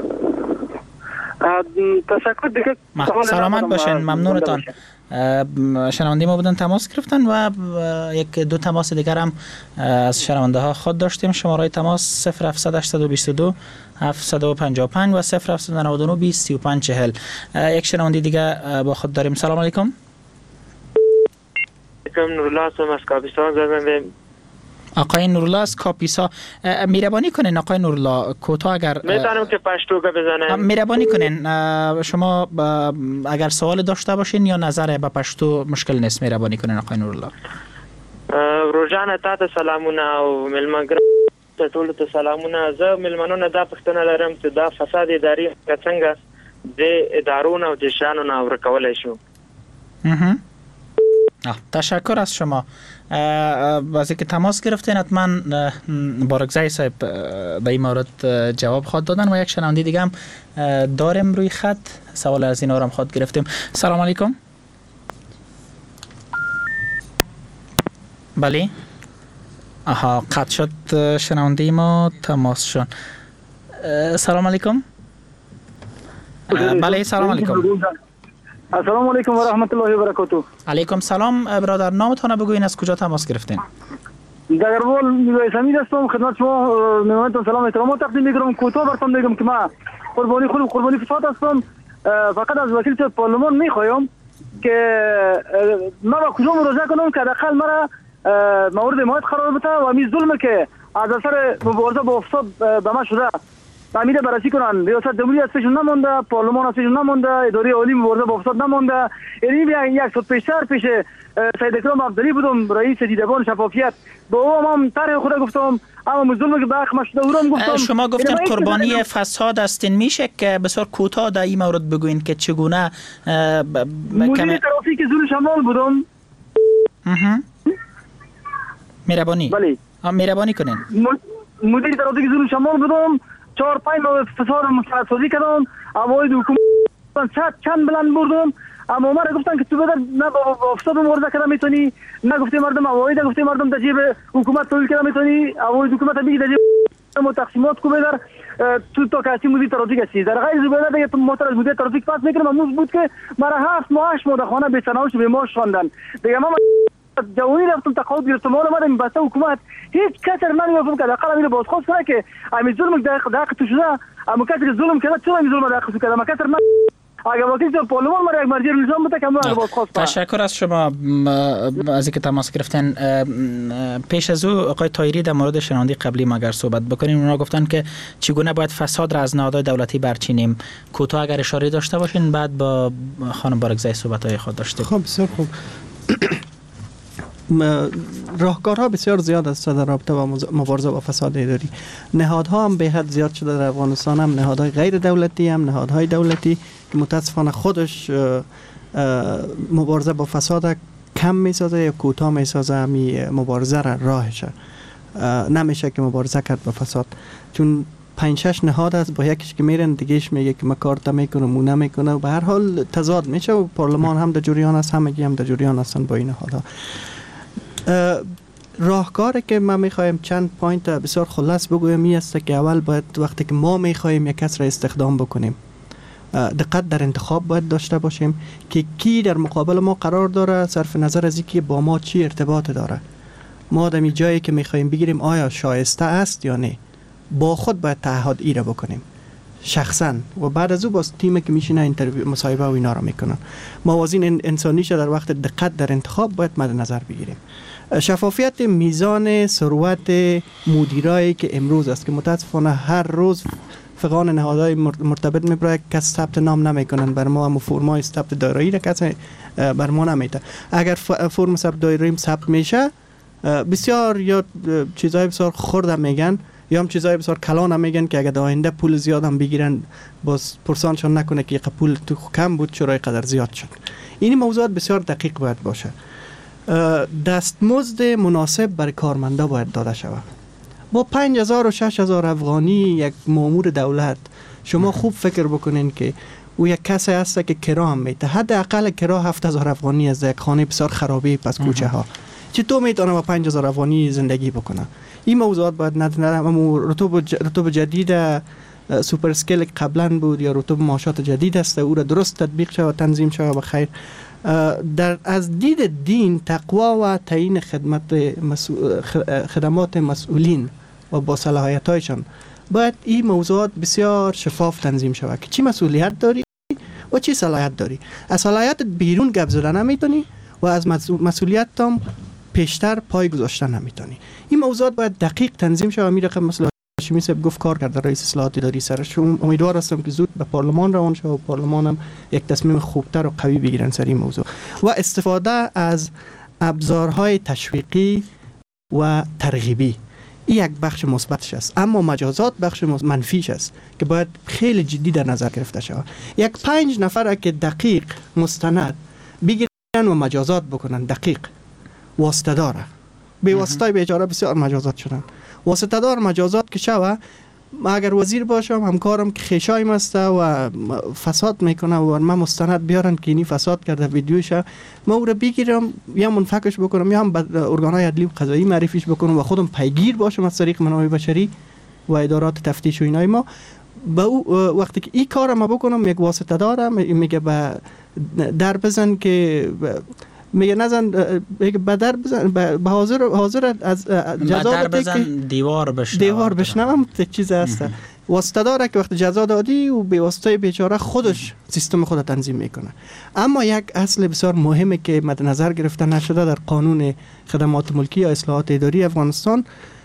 تشکر دیگه. سلامت باشین، ممنونتان. شنونده ما بودن تماس گرفتن و یک دو تماس دیگر هم از شنونده ها خود داشتیم. شماره تماس صفر هفت هشت دو دو هفت پنج پنج و صفر هفت نه نه بیست سی و پنج چهل. یک شنونده دیگه با خود داریم. سلام علیکم. علیکم. نورالله هستم از کاپیسا زدم. آقای نورالله از کاپیسا، مهربانی کنین آقای نورالله کوتاه اگر میتونم که پشتو که بزنم. مهربانی کنین شما اگر سوال داشته باشین یا نظر به پشتو مشکل نیست. مهربانی کنین آقای نورالله. روزانه تاسو سلامونه او ملمنګر ته ټول ته سلامونه. زه ملمنونه دا پښتنه لرم چې دا فساد اداري څنګه د ادارونو او د شانو نه ورکولای شو. تشکر از شما. از اینکه تماس گرفتین. حتما بارکزای صاحب به این مورد جواب خواهد دادن و یک شنونده دیگه هم داریم روی خط. سوال از اینا رو هم خواهد گرفتیم. سلام علیکم. بله. آها قطع شد شنونده ما، تماس شد. سلام علیکم. بله سلام علیکم. السلام علیکم و رحمت الله و برکاته. علیکم سلام. برادر نامتون بگوین، از کجا تماس گرفتین؟ دگربال میوه سمید هستم. خدمت شما میوانتون سلام احترامات تقدیم میکنم. کوتاه براتون میگم که ما قربانی خود قربانی فساد هستم. فقط از وکیل پارلمان میخوایم که ما با کجا مراجعه کنم که حداقل مرا مورد حمایت قرار بده و می ظلم که از اثر مبارزه با فساد به ما شده تعمید بررسی کنن. ریاست جمهوری از پیشون نمونده، پارلمان از پیشون نمونده، اداره عالی مبارزه با فساد نمونده. یعنی بیا یک سال پیشتر پیش سید اکرام عبدلی بودم رئیس دیدبان شفافیت، با او هم طرح خود گفتم، اما ظلم که بخ مشده اورم گفتم. شما گفتن قربانی فساد هستین، میشه که بسیار کوتاه در این مورد بگوین که چگونه؟ مدیر ترافیک زون شمال بودم. اها مهربانی. بله مهربانی کنین. مدیر ترافیک زون شمال بودم. چهار پنج ماه فساد مستعد سازی کردم. اوایل حکومت چند چند بلند بردم، اما ما را گفتن که تو بدر نه با فساد مبارزه کردن میتونی، نه گفته مردم اوایل گفته مردم در جیب حکومت تحویل کردن میتونی. اوایل حکومت میگه در جیب تقسیمات کو بدر تو تا کسی مدیر ترافیک هستی. در غیر زباله دیگه موتور از مدیر ترافیک پاس میکنم. امروز بود که مرا هفت ماه هشت ماه در خانه بی‌سناوش به ماش خواندن. دیگه ما جوانی رفتم تقاعد گرفتم ما اومدم بس حکومت هیچ کس نمیگفت که حداقل میره بازخواست کنه که همین ظلم در حق تو شده اما کسی که ظلم کرده چرا این ظلم در حق تو کرده ما کس من اگر واقعی در پارلمان ما یک مرجع نظام بوده که ما بازخواست کنه. تشکر از شما از اینکه تماس گرفتن. پیش از او آقای طاهری در مورد شنوندی قبلی ما اگر صحبت بکنیم اونا گفتن که چگونه باید فساد را از نهادهای دولتی برچینیم. کوتاه اگر اشاره داشته باشین بعد با خانم بارگزای صحبت‌های خود داشتیم. خب بسیار خوب. راهکارها بسیار زیاد است در رابطه با مبارزه با فساد اداری. نهادها هم به حد زیاد شده در افغانستان، هم نهادهای غیر دولتی هم نهادهای دولتی که متاسفانه خودش مبارزه با فساد کم میسازه یا کوتاه میسازه همی مبارزه را راهشه. نمیشه که مبارزه کرد با فساد چون پنج شش نهاد است با یکیش که میرن دیگهش میگه که ما کارتا میکنه مو نمیکنه و به هر حال تضاد میشه و پارلمان هم در جریان است، همگی هم در جریان هستن با این نهادها. راهکاری که ما میخوایم چند پوینت بسیار خلاص بگویم این است که اول باید وقتی که ما میخوایم یک کس را استخدام بکنیم دقت در انتخاب باید داشته باشیم که کی در مقابل ما قرار داره، صرف نظر از اینکه با ما چی ارتباط داره. ما در جایی که میخوایم بگیریم آیا شایسته است یا نه، با خود باید تعهد ای را بکنیم شخصا و بعد از او با تیمی که میشینه اینترویو مصاحبه و اینا را میکنن. موازین انسانیش در وقت دقت در انتخاب باید مد نظر بگیریم. شفافیت میزان ثروت مدیرایی که امروز است که متاسفانه هر روز فقان نهادهای مرتبط میبره کس ثبت نام نمیکنن، بر ما هم فرمای ثبت دایره‌ای را کس بر ما نمیده. اگر فرم ثبت دایره‌ای ثبت میشه بسیار یا چیزای بسیار خرد میگن یا هم چیزای بسیار کلان میگن که اگر در آینده پول زیاد هم بگیرن باز پرسانشون نکنه که پول تو کم بود چرا قدر زیاد شد. این موضوعات بسیار دقیق باید باشه. دستمزد مناسب برای کارمندا باید داده شود. با پنج هزار و شش هزار افغانی یک مامور دولت شما خوب فکر بکنین که او یک کسی هست که کرا هم میده. حداقل کرا هفت هزار افغانی از یک خانه بسیار خرابی پس کوچه ها چطور میتونه با پنج هزار افغانی زندگی بکنه؟ این موضوعات باید ندارم. اما رتوب رتوب جدید سوپر اسکیل که بود یا رتوب معاشات جدید است او را درست تطبیق شود و تنظیم شود بخیر. در از دید دین تقوا و تعیین خدمت مسئول خدمات مسئولین و با صلاحیت‌هایشان باید این موضوعات بسیار شفاف تنظیم شود که چی مسئولیت داری و چی صلاحیت داری. از صلاحیت بیرون گپ زدن نمیتونی و از مسئولیت هم پیشتر پای گذاشتن نمیتونی. این موضوعات باید دقیق تنظیم شود. امیر رقم مثلا هاشمی صاحب گفت کار کرده رئیس اصلاحات اداری سرش. امیدوار هستم که زود به پارلمان روان شود و پارلمان هم یک تصمیم خوبتر و قوی بگیرن سر این موضوع و استفاده از ابزارهای تشویقی و ترغیبی. این یک بخش مثبتش است، اما مجازات بخش منفیش است که باید خیلی جدی در نظر گرفته شود. یک پنج نفر که دقیق مستند بگیرن و مجازات بکنن دقیق واسطه داره. به واسطه بیچاره بسیار مجازات شدن. واسطه دار مجازات که شوه ما اگر وزیر باشم همکارم که خیشایم است و فساد میکنه و من مستند بیارن که اینی فساد کرده ویدیوشه ما او را بگیرم یا منفکش بکنم یا هم به ارگانهای عدلی و قضایی معرفیش بکنم و خودم پیگیر باشم از طریق منابع بشری و ادارات تفتیش و اینای ما. با او وقتی که این کار ما بکنم یک واسطه دارم میگه به در بزن که میگه نزن میگه بدر بزن به حاضر حاضر از جزا بزن دیوار بشنو دیوار بشنوم چیز هست. واسطه داره که وقت جزا دادی و به واسطه بیچاره خودش سیستم خود تنظیم میکنه. اما یک اصل بسیار مهمه که مد نظر گرفته نشده در قانون خدمات ملکی یا اصلاحات اداری افغانستان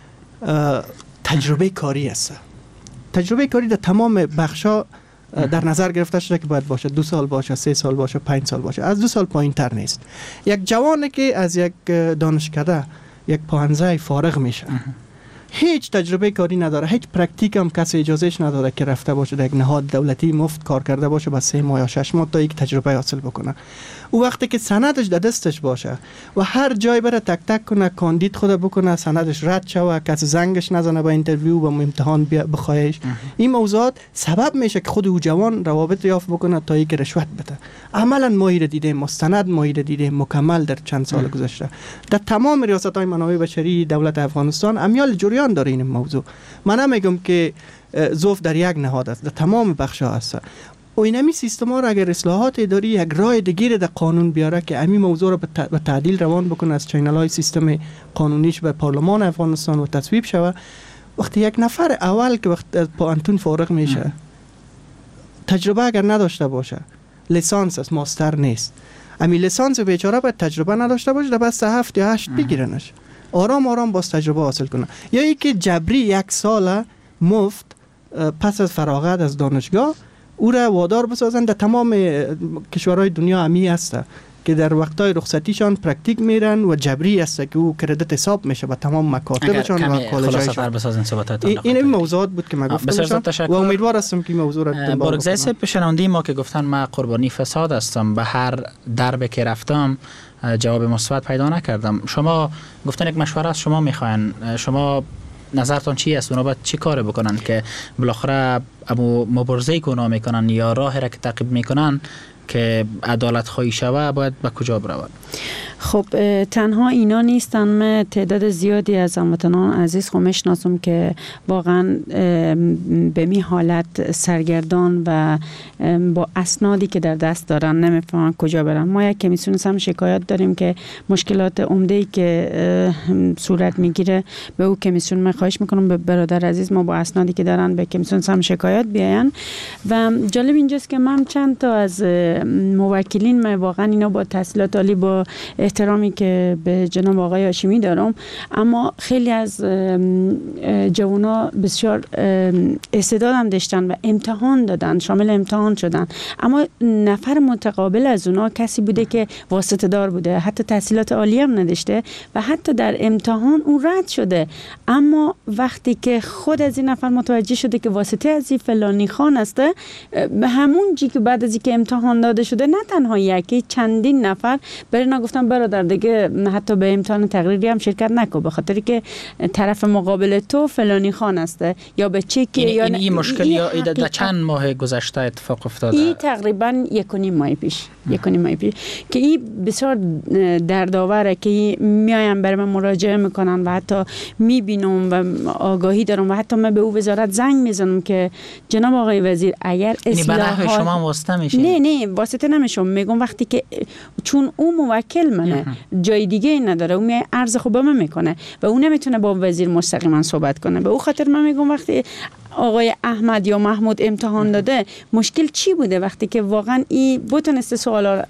تجربه کاری است. تجربه کاری در تمام بخشا در نظر گرفته شده که باید باشه دو سال باشه، سه سال باشه، پنج سال باشه، از دو سال پایین تر نیست. یک جوانی که از یک دانشکده یک پانزده فارغ میشه هیچ تجربه کاری نداره، هیچ پرکتیک هم کسی اجازهش نداره که رفته باشه در یک نهاد دولتی مفت کار کرده باشه با سه ماه یا شش ماه تا یک تجربه حاصل بکنه. او وقتی که سندش در دستش باشه و هر جای بره تک تک کنه کاندید خود بکنه سندش رد شوه کسی زنگش نزنه با اینترویو و امتحان بخواهش، این موضوعات سبب میشه که خود او جوان روابط یافت بکنه تا یک رشوت بده. عملا ما ایره دیدیم، مستند ما ایره دیدیم مکمل در چند سال گذشته در تمام ریاست‌های منابع بشری دولت افغانستان امیال جریان داره این موضوع. من نمیگم که ضعف در یک نهاد است، در تمام بخش‌ها است. و اینمی سیستم ها را اگر اصلاحات اداری یک راه دیگه در قانون بیاره که امی موضوع را به تعدیل روان بکنه، از چینل های سیستم قانونیش به پارلمان افغانستان و تصویب شوه، وقتی یک نفر اول که وقت از پانتون فارغ میشه تجربه اگر نداشته باشه، لیسانس است، ماستر نیست، امی لیسانس بیچاره باید تجربه نداشته باشه، در بس هفت یا هشت بگیرنش، آرام آرام باز تجربه حاصل کنه. یا ای که جبری یک سال مفت پس از فراغت از دانشگاه او را وادار بسازن. در تمام کشورهای دنیا همی هسته که در وقتهای رخصتیشان پرکتیک میرن و جبری هسته که او کردیت حساب میشه با تمام مکاتبشان و کالج‌هایشان. این این موضوعات بود که من گفتم و امیدوار هستم که موضوع را بارگزای صاحب پیشنهادی ما که گفتن من قربانی فساد هستم، به هر درب که رفتم جواب مثبت پیدا نکردم. شما گفتن یک مشوره از شما میخواین، شما نظرتان چی است؟ اونا باید چی کار بکنن که بالاخره ابو مبارزه کنه میکنن یا راه را که تعقیب میکنن که عدالت خواهی شوه باید به کجا برود؟ خب تنها اینا نیستن، من تعداد زیادی از هموطنان عزیز خو میشناسم که واقعا به می حالت سرگردان و با اسنادی که در دست دارن نمیفهمن کجا برن. ما یک کمیسیون هم شکایت داریم که مشکلات عمده‌ای که صورت میگیره به او کمیسیون من خواهش میکنم به برادر عزیز ما با اسنادی که دارن به کمیسیون هم شکایت بیاین. و جالب اینجاست که من چند تا از موکلین، من واقعا اینا با تحصیلات عالی، با احترامی که به جناب آقای هاشمی دارم، اما خیلی از جوانا بسیار استعداد هم داشتن و امتحان دادن، شامل امتحان شدن، اما نفر متقابل از اونا کسی بوده که واسطه دار بوده، حتی تحصیلات عالی هم نداشته و حتی در امتحان اون رد شده. اما وقتی که خود از این نفر متوجه شده که واسطه از این فلانی خان هسته، به همون جی که بعد از اینکه امتحان داده شده نه تنها یکی، چندین نفر برای اینا گفتن برادر دیگه حتی به امتحان تقریری هم شرکت نکن، به خاطر که طرف مقابل تو فلانی خان هسته یا به چکی یا این, این مشکل یا در چند ماه گذشته اتفاق افتاده؟ این تقریبا یک و نیم ماه پیش یک و نیم ماه پیش که این بسیار دردآوره که میایم برای من مراجعه میکنن و حتی میبینم و آگاهی دارم و حتی من به او وزارت زنگ میزنم که جناب آقای وزیر اگر اصلاحات شما واسطه میشین؟ نه نه واسطه نمیشم، میگم وقتی که چون او موکل منه جای دیگه ای نداره، او می عرض خوب به من میکنه و او نمیتونه با وزیر مستقیما صحبت کنه. به او خاطر من میگم وقتی آقای احمد یا محمود امتحان داده مشکل چی بوده، وقتی که واقعا این بتونسته سوالا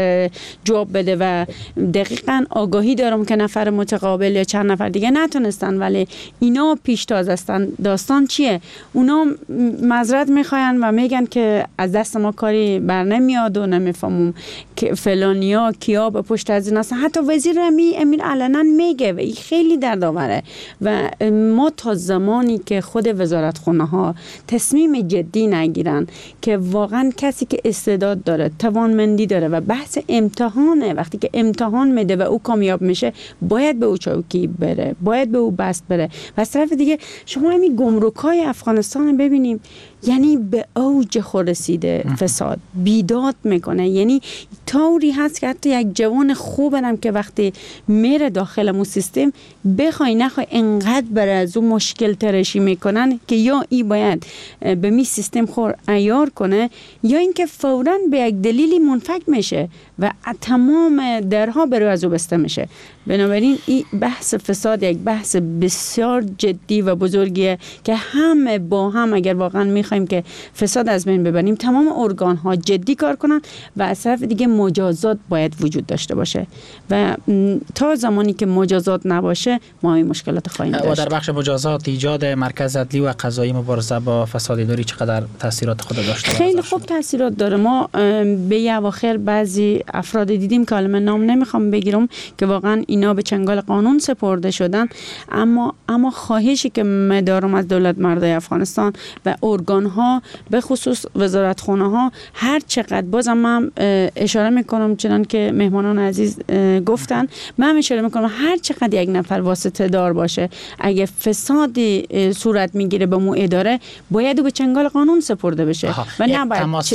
جواب بده و دقیقاً آگاهی دارم که نفر متقابل یا چند نفر دیگه نتونستن، ولی اینا پیشتاز هستن. داستان چیه؟ اونا معذرت میخواین و میگن که از دست ما کاری بر نمیاد و نمیفهمم که فلانیا کیا به پشت از این هستن. حتی وزیر امی امیر علنا میگه و این خیلی دردآوره و ما تا زمانی که خود وزارت خونه ها تصمیم جدی نگیرن که واقعا کسی که استعداد داره، توانمندی داره و بحث امتحانه، وقتی که امتحان میده و او کامیاب میشه باید به او چوکی بره، باید به او بست بره. و از طرف دیگه شما همین گمرک‌های افغانستان ببینیم، یعنی به اوج خود رسیده فساد، بیداد میکنه. یعنی طوری هست که حتی یک جوان خوب هم که وقتی میره داخل مو سیستم بخوای نخوای انقدر برای از اون مشکل ترشی میکنن که یا ای باید به می سیستم خور عیار کنه یا اینکه فوراً به یک دلیلی منفک میشه و تمام درها برای از او بسته میشه. بنابراین این بحث فساد یک بحث بسیار جدی و بزرگیه که همه با هم اگر واقعا میخوایم که فساد از بین ببریم تمام ارگان ها جدی کار کنن و از طرف دیگه مجازات باید وجود داشته باشه و تا زمانی که مجازات نباشه ما این مشکلات خواهیم داشت. و در بخش مجازات ایجاد مرکز عدلی و قضایی مبارزه با فساد اداری چقدر تاثیرات خود داشته؟ خیلی خوب تاثیرات داره. ما به اواخر بعضی افراد دیدیم که الان نام نمیخوام بگیرم که واقعا اینا به چنگال قانون سپرده شدن، اما اما خواهشی که من دارم از دولت مردای افغانستان و ارگان ها به خصوص وزارت خونه ها هر چقدر، بازم من اشاره میکنم چنان که مهمانان عزیز گفتن، من اشاره میکنم هر چقدر یک نفر واسطه دار باشه اگه فسادی صورت میگیره به مو اداره باید به چنگال قانون سپرده بشه و نه باید تماس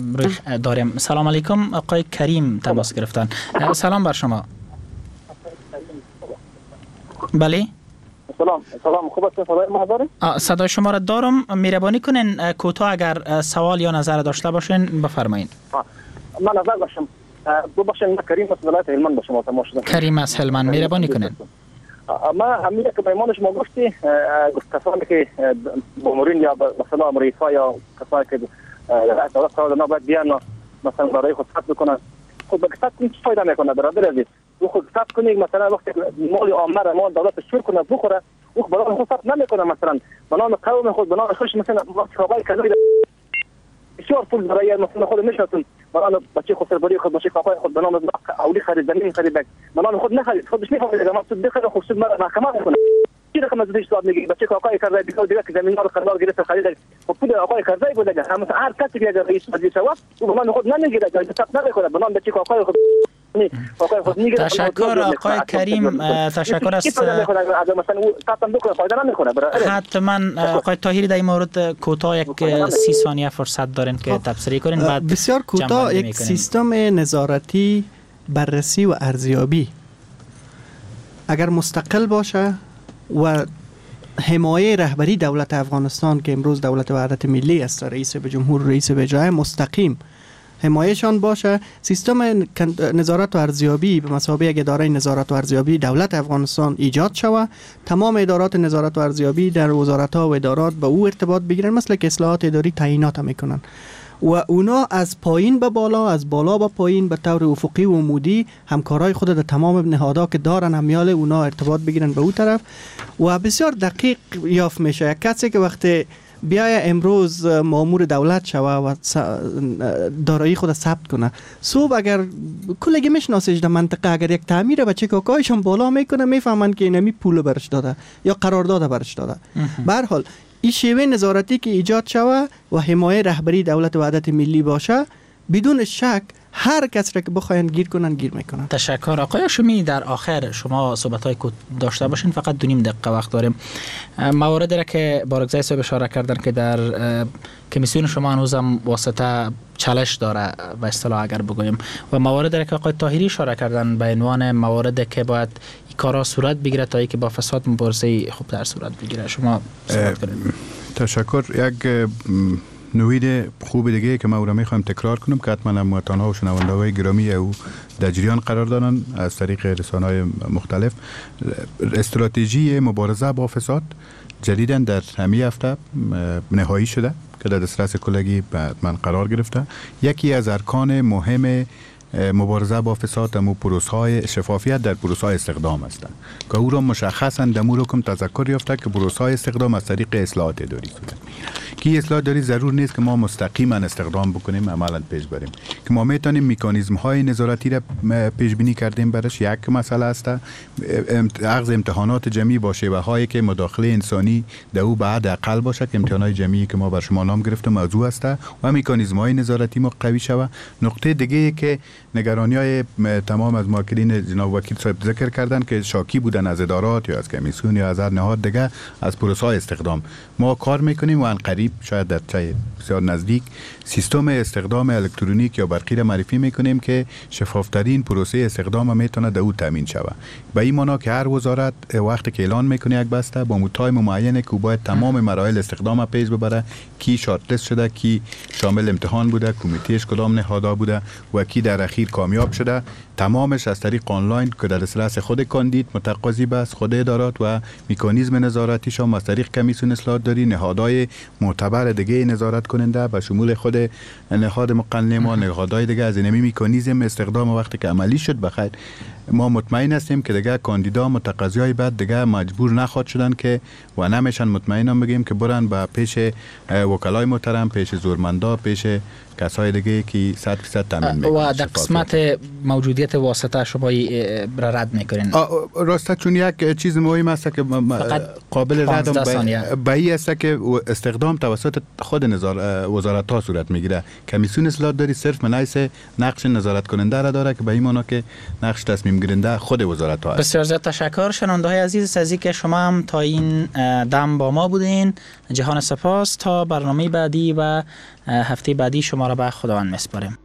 داریم. سلام علیکم، آقای کریم تماس گرفتن. سلام بر شما. بله سلام سلام خوب است صدای ما دارین؟ صدای شما را دارم. مهربانی کنین کوتاه اگر سوال یا نظر داشته باشین بفرمایید. من نظر داشتم دو باشین. من کریم از ولایت هلمند به شما تماس شدم. کریم از هلمند، مهربانی کنین. ما همین که پیمان شما گفتی کسانی که مامورین یا مثلا امریکا یا کسانی که دولت سعودی باید بیان مثلا برای خود ثبت بکنن، خود به ثبت چه فایده میکنه برادر عزیز؟ او خود ثبت کنید مثلا وقتی مال عامه را مال دولت شور کنه بخوره، او برای خود ثبت نمیکنه، مثلا به نام قوم خود به نام خودش مثلا وقتی کابای کذایی بسیار پول برای مثلا خود میشناسن، برای بچه خود سربری خود بچه کاکای خود به نام اولی خرید زمین خرید به نام خود نخرید، خودش میفهمه ما تو بخره خود سود مرا محکمه میکنه. چی رقم از دیش سواد میگی بچه کاکای کذایی دیگه دیگه که زمین رو قرار گرفت خرید خود پول آقای کذایی بوده، هم هر کسی که اگر رئیس مجلس شود او به نام خود نمیگیره، جای ثبت نمیکنه، به نام بچه کاکای خود تشکر آقای کریم، تشکر است. حتما آقای طاهری در این مورد کوتاه یک سی ثانیه فرصت دارین که تبصره کنین. بعد بسیار کوتاه یک سیستم نظارتی بررسی و ارزیابی اگر مستقل باشه و حمایه رهبری دولت افغانستان که امروز دولت وحدت ملی است، رئیس به جمهور رئیس به جای مستقیم حمایهشان باشه، سیستم نظارت و ارزیابی به مثابه یک اداره نظارت و ارزیابی دولت افغانستان ایجاد شود، تمام ادارات نظارت و ارزیابی در وزارت‌ها و ادارات به او ارتباط بگیرن، مثل که اصلاحات اداری تعیینات میکنن و اونا از پایین به بالا، از بالا به پایین به طور افقی و عمودی همکارای خود در تمام نهادها که دارن همیال اونا ارتباط بگیرن به او طرف و بسیار دقیق یافت میشه. یک کسی که وقتی بیای امروز مامور دولت شوه و دارایی خود ثبت کنه، صبح اگر کلگی میشناسش در منطقه اگر یک تعمیر بچه کاکایشون بالا میکنه میفهمن که اینمی پول برش داده یا قرارداد برش داده. به هر حال این شیوه نظارتی که ایجاد شوه و حمایه رهبری دولت وحدت ملی باشه، بدون شک هر کس را که بخواین گیر کنن گیر میکنن. تشکر آقای هاشمی. در آخر شما صحبت‌های کو داشته باشین، فقط دو نیم دقیقه وقت داریم. مواردی را که بارگزای صاحب اشاره کردن که در کمیسیون شما هنوزم واسطه چالش داره به اصطلاح اگر بگویم، و مواردی را که آقای طاهری اشاره کردن به عنوان مواردی که باید این کارا صورت بگیره تا اینکه با فساد مبارزه خوب در صورت بگیره، شما صحبت کنید. تشکر. یک نوید خوب دیگه که ما او را میخوایم تکرار کنم که حتما هموطن‌ها و شنونده‌های گرامی او در جریان قرار دارن از طریق رسانه‌های مختلف، استراتژی مبارزه با فساد جدیداً در همین هفته نهایی شده که در دسترس کلگی من قرار گرفته. یکی از ارکان مهم مبارزه با فساد دمو پروسه‌های شفافیت در پروسه‌های استخدام است که او را مشخصاً دمو رکم تذکر یافته که پروسه‌های استخدام از طریق اصلاحات اداری صورت می‌گیرد. که اصلاحات اداری ضرور نیست که ما مستقیما استخدام بکنیم عملاً پیش بریم، که ما میتونیم مکانیزم‌های نظارتی را پیش بینی کردیم برش. یک مسئله است اخذ امتحانات جمعی با شیوه‌هایی که مداخله انسانی در او بعد اقل باشه، که امتحانات جمعی که ما بر شما نام گرفتم موضوع است و مکانیزم‌های نظارتی ما قوی شود. نقطه دیگه که نگرانی‌های تمام از موکلین جناب وکیل صاحب ذکر کردن که شاکی بودن از ادارات یا از کمیسیون یا از هر نهاد دیگه از پروسه‌های استخدام، ما کار میکنیم و ان قریب شاید در چه بسیار نزدیک سیستم استخدام الکترونیک یا برقی را معرفی میکنیم که شفافترین پروسه استخدام میتونه در او تامین شود. به این معنا که هر وزارت وقتی که اعلان میکنه یک بسته با تایم معینه که باید تمام مراحل استخدام پیش ببره، کی شارت لیست شده، کی شامل امتحان بوده، کمیتهش کدام نهادها بوده و کی در اخیر کامیاب شده، تمامش از طریق آنلاین که در دسترس خود کاندید متقاضی بس، خود ادارات و مکانیزم نظارتیش هم از طریق کمیسیون اصلاحات داری، نهادهای معتبر دیگه نظارت کننده به شمول خود نهاد مقننه و نهادهای دیگه از این مکانیزم استخدام وقتی که عملی شد بخیر ما مطمئن هستیم که دیگه کاندیدا متقاضیای بعد دیگه مجبور نخواد شدن که و نمیشن مطمئنم بگیم که برن به پیش وکلای محترم، پیش زورمندا، پیش کسای دیگه که صد درصد تامین میکنن. و در قسمت موجودیت واسطه شما را رد میکنین؟ راسته چون یک چیز مهم است که قابل رد بایی است که استخدام توسط خود وزارت ها صورت میگیره. کمیسیون اصلاحات داری صرف منایس نقش نظارت کننده را داره که به این معنا که نقش تصمیم گیرنده خود وزارت ها است. بسیار زیاد تشکر شنونده های عزیز از اینکه شما هم تا این دم با ما بودین. جهان سپاس. تا برنامه بعدی و هفته بعدی شما را به خداوند میسپاریم.